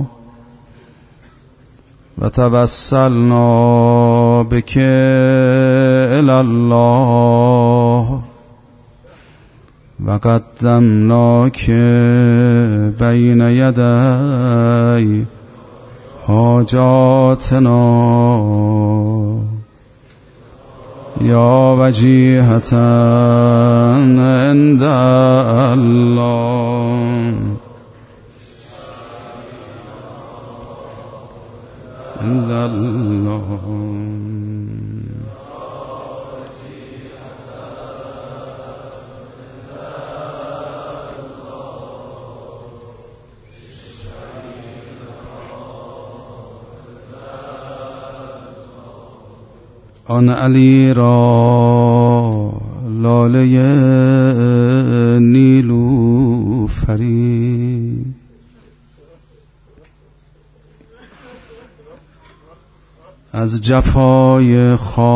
A: و توسلنا بک الی الله و قدمناک بین یدی حاجاتنا یا وجیهة عند الله عند الله آن علی را لاله نیلوفری از جفای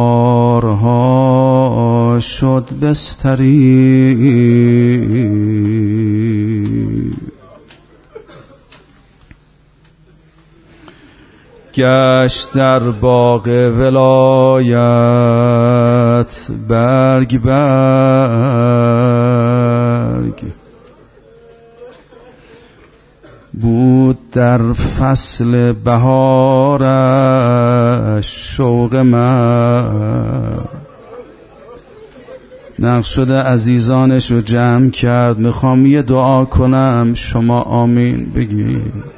A: خارها شد بستری گشت در باغ ولایت برگ برگ بود در فصل بهارش شوق من نقش شده عزیزانش رو جمع کرد. میخوام یه دعا کنم شما آمین بگید.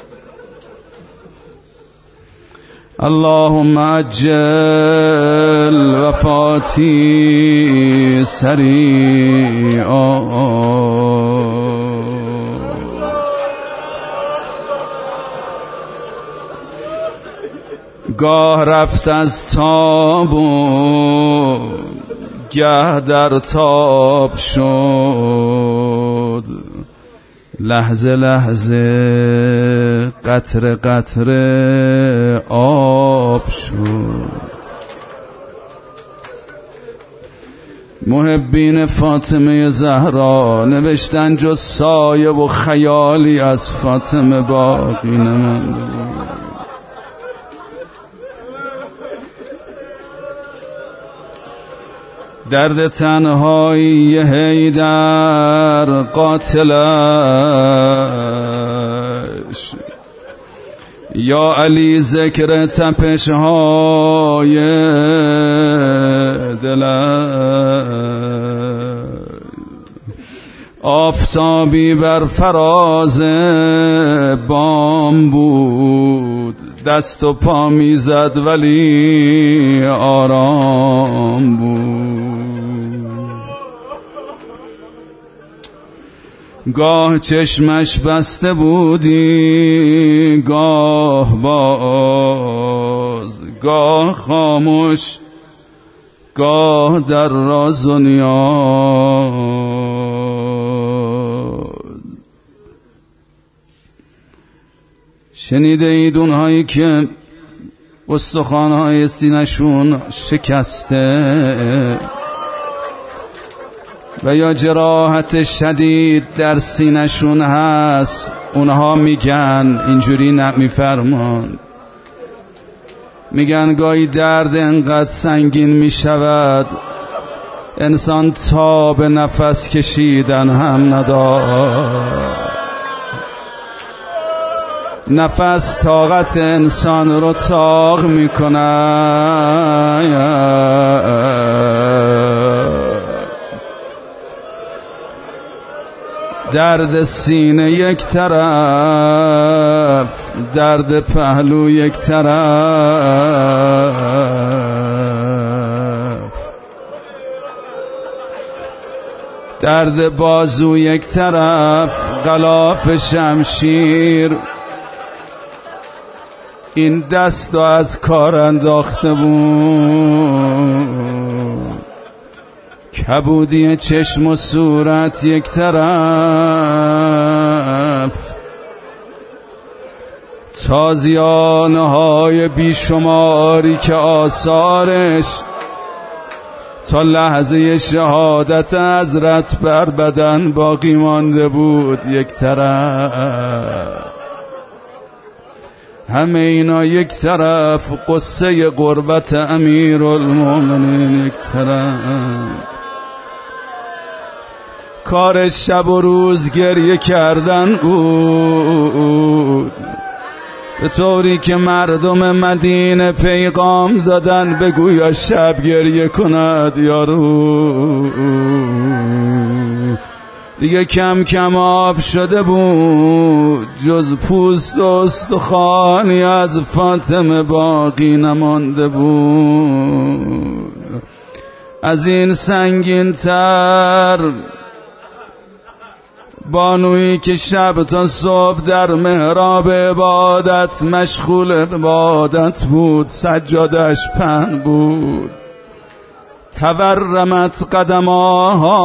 A: اللهم عجل وفاتی سریعا گاه رفت از تاب و گه در تاب شد لحظه لحظه قطره قطره آب شد. محبین فاطمه زهرا نوشتن جز سایه و خیالی از فاطمه باقی نمانده. درد تنهایی حیدر قاتلش یا علی ذکر تپش های دلش آفتابی بر فراز بام بود دست و پا میزد ولی آرام بود. گاه چشمش بسته بودی گاه باز گاه خاموش گاه در راز و نیاز. شنیده اید اونهایی که استخوان‌های سینه‌شون شکسته و یا جراحت شدید در سینه‌شون هست، اونها میگن اینجوری نمیفرمان، میگن گاهی درد انقدر سنگین میشود انسان تا به نفس کشیدن هم ندارد. نفس طاقت انسان رو طاق میکنه. درد سینه یک طرف، درد پهلو یک طرف،
B: درد بازو یک طرف، غلاف شمشیر، این دست از کار انداخته بود. کبودی چشم و صورت یک طرف، تازیانه های بیشماری که آثارش تا لحظه شهادت حضرت بر بدن باقی مانده بود یک طرف. همه اینا یک طرف، قصه غربت امیرالمومنین یک طرف. کار شب و روز گریه کردن بود، به طوری که مردم مدینه پیغام دادن بگویا شب گریه کند یا روز. دیگه کم کم آب شده بود، جز پوست و استخوانی از فاطمه باقی نمانده بود. از این سنگین تر بانویی که شب تا صبح در محراب عبادت مشغول عبادت بود، سجادش پهن بود، تورمت قدماها،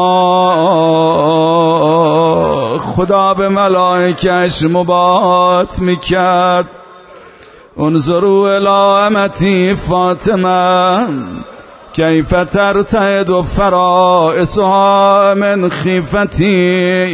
B: خدا به ملائکش مباهات میکرد انظروا الی امتی فاطمه کیف ترتعد فرائسها من خیفتی.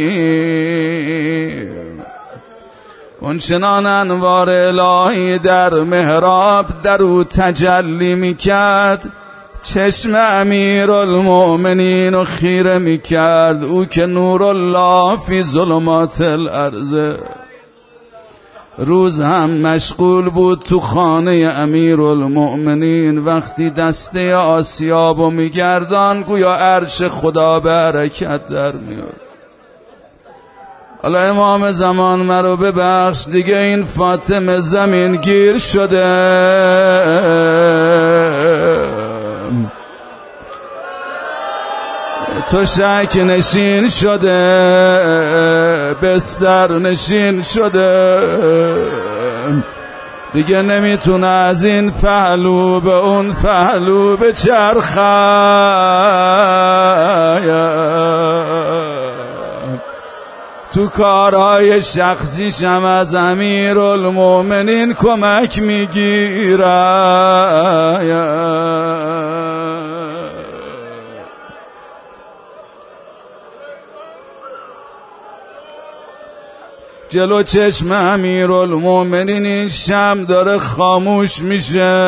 B: اون چنان انوار الهی در محراب در او تجلی میکرد، چشم امیرالمؤمنین و خیره میکرد. او که نور الله فی ظلمات الارض، روز هم مشغول بود تو خانه امیرالمؤمنین. وقتی دسته آسیابو میگردان گویا عرش خدا به حرکت در میاد. حالا امام زمان مرا ببخش، دیگه این فاطمه زمین گیر شده، تو شک نشین شده، بستر نشین شده، دیگه نمیتونه از این پهلو به اون پهلو به چرخه. تو کارهای شخصیش هم از امیرالمؤمنین کمک میگیره. جلو چشم امیرالمؤمنین این شمع داره خاموش میشه.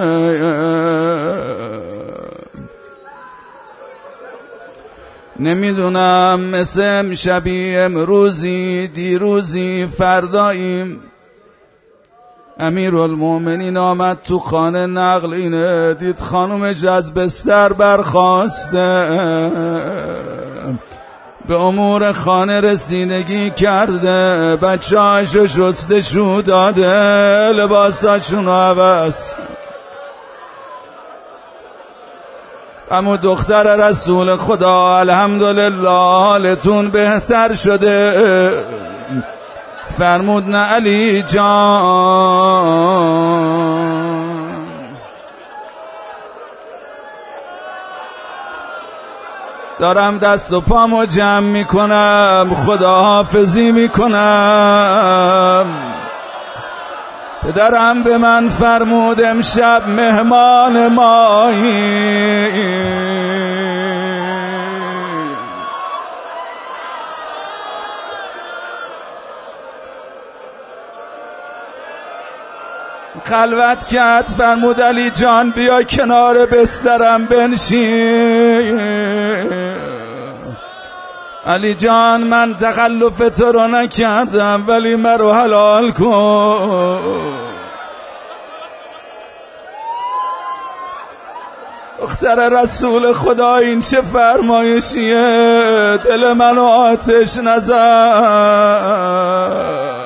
B: نمیدونم مثل امشبی، امروزی، دیروزی، فرداییم. امیرالمؤمنین آمد تو خانه، نقل اینه، دید خانومش از بستر برخاسته، به امور خانه رسیدگی کرده، بچه هاشو شستشو داده، لباساشونو عوض. اما دختر رسول خدا الحمدلله حالتون بهتر شده. فرمود نه علی جان، دارم دست و پامو جمع میکنم، خداحافظی میکنم. پدرم به من فرمود امشب مهمان مایی، خلوت کرد، فرمود علی جان بیا کنار بسترم بنشین. علی جان من تخلف تو رو نکردم ولی مرو حلال کن. دختر رسول خدا این چه فرمایشیه؟ دل منو آتش نزد.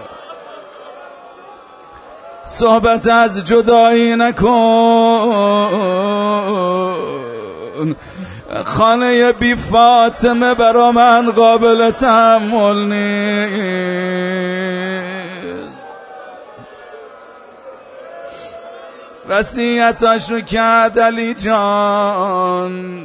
B: صحبت از جدایی نکن، خانه بی فاطمه برا من قابل تحمل نیست. وصیتاشو کرد علی جان،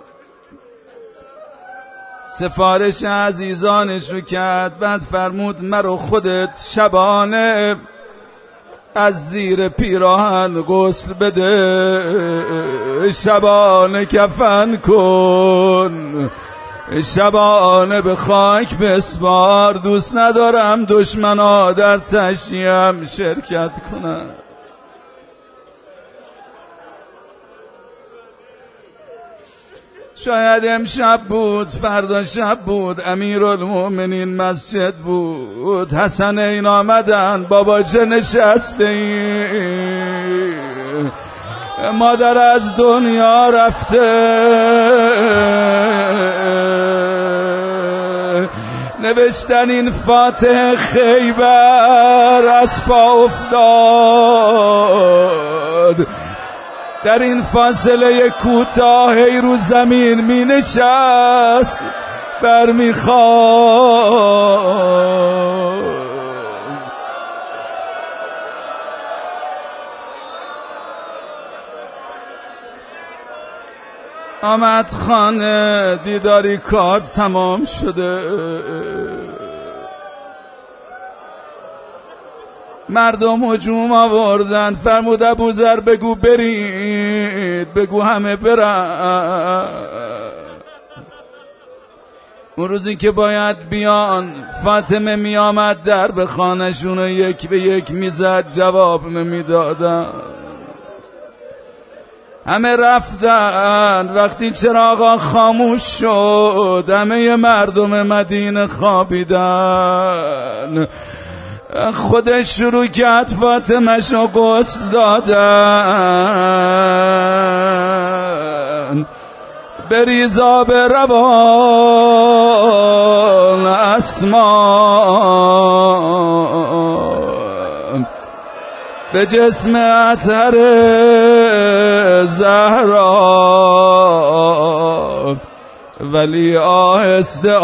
B: سفارش عزیزانشو کرد، بعد فرمود مرو خودت شبانه از زیر پیراهن غسل بده، شبانه کفن کن، شبانه به خاک بسپار، دوست ندارم دشمنا در تشییعم شرکت کنن. شاید امشب بود، فردا شب بود، امیرالمومنین مسجد بود، حسنین آمدن، بابا چه نشسته ای؟ مادر از دنیا رفته، نوشتن این فاتح خیبر از پا افتاد، در این فاصله کوتاهی رو زمین می نشست بر می خواست. آمد خانه، دیداری کار تمام شده، مردم هجوم آوردن، فرمود ابوذر بگو برید، بگو همه برن. اون روزی که باید بیان، فاطمه می آمد در به خانه‌شون و یک به یک میزد، جواب نمیدادن. همه رفتن. وقتی چراغا خاموش شد، همه مردم مدینه خوابیدن. خودش شروع کرد فاطمه‌شو غسل دادن، بریز آب روان اسما، به جسم اطهر زهرا، ولی آهسته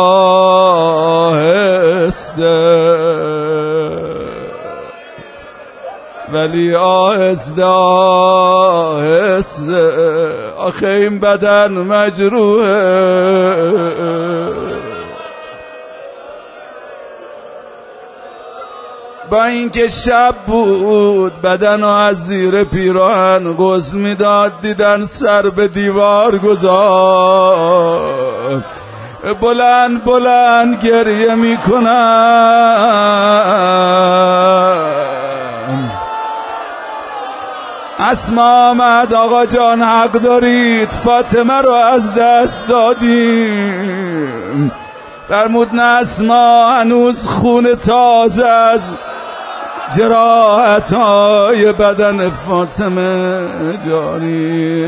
B: آهسته، ولی آهسته آهسته، آخه این بدن مجروحه. با اینکه شب بود، بدن از زیر پیراهن غسل میداد، دیدن سر به دیوار گذاشت، بلند بلند گریه میکنن. اسما آمد، آقا جان حق دارید، فاطمه رو از دست دادیم. فرمود نه اسما، هنوز خون تازه از جراحت‌های بدن فاطمه جاری.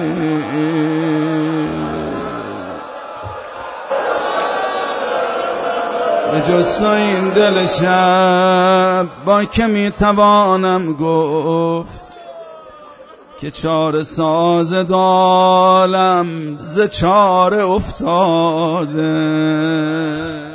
B: به جز این دل شب با که میتوانم گفت که چاره ساز دالم ز چاره افتاده.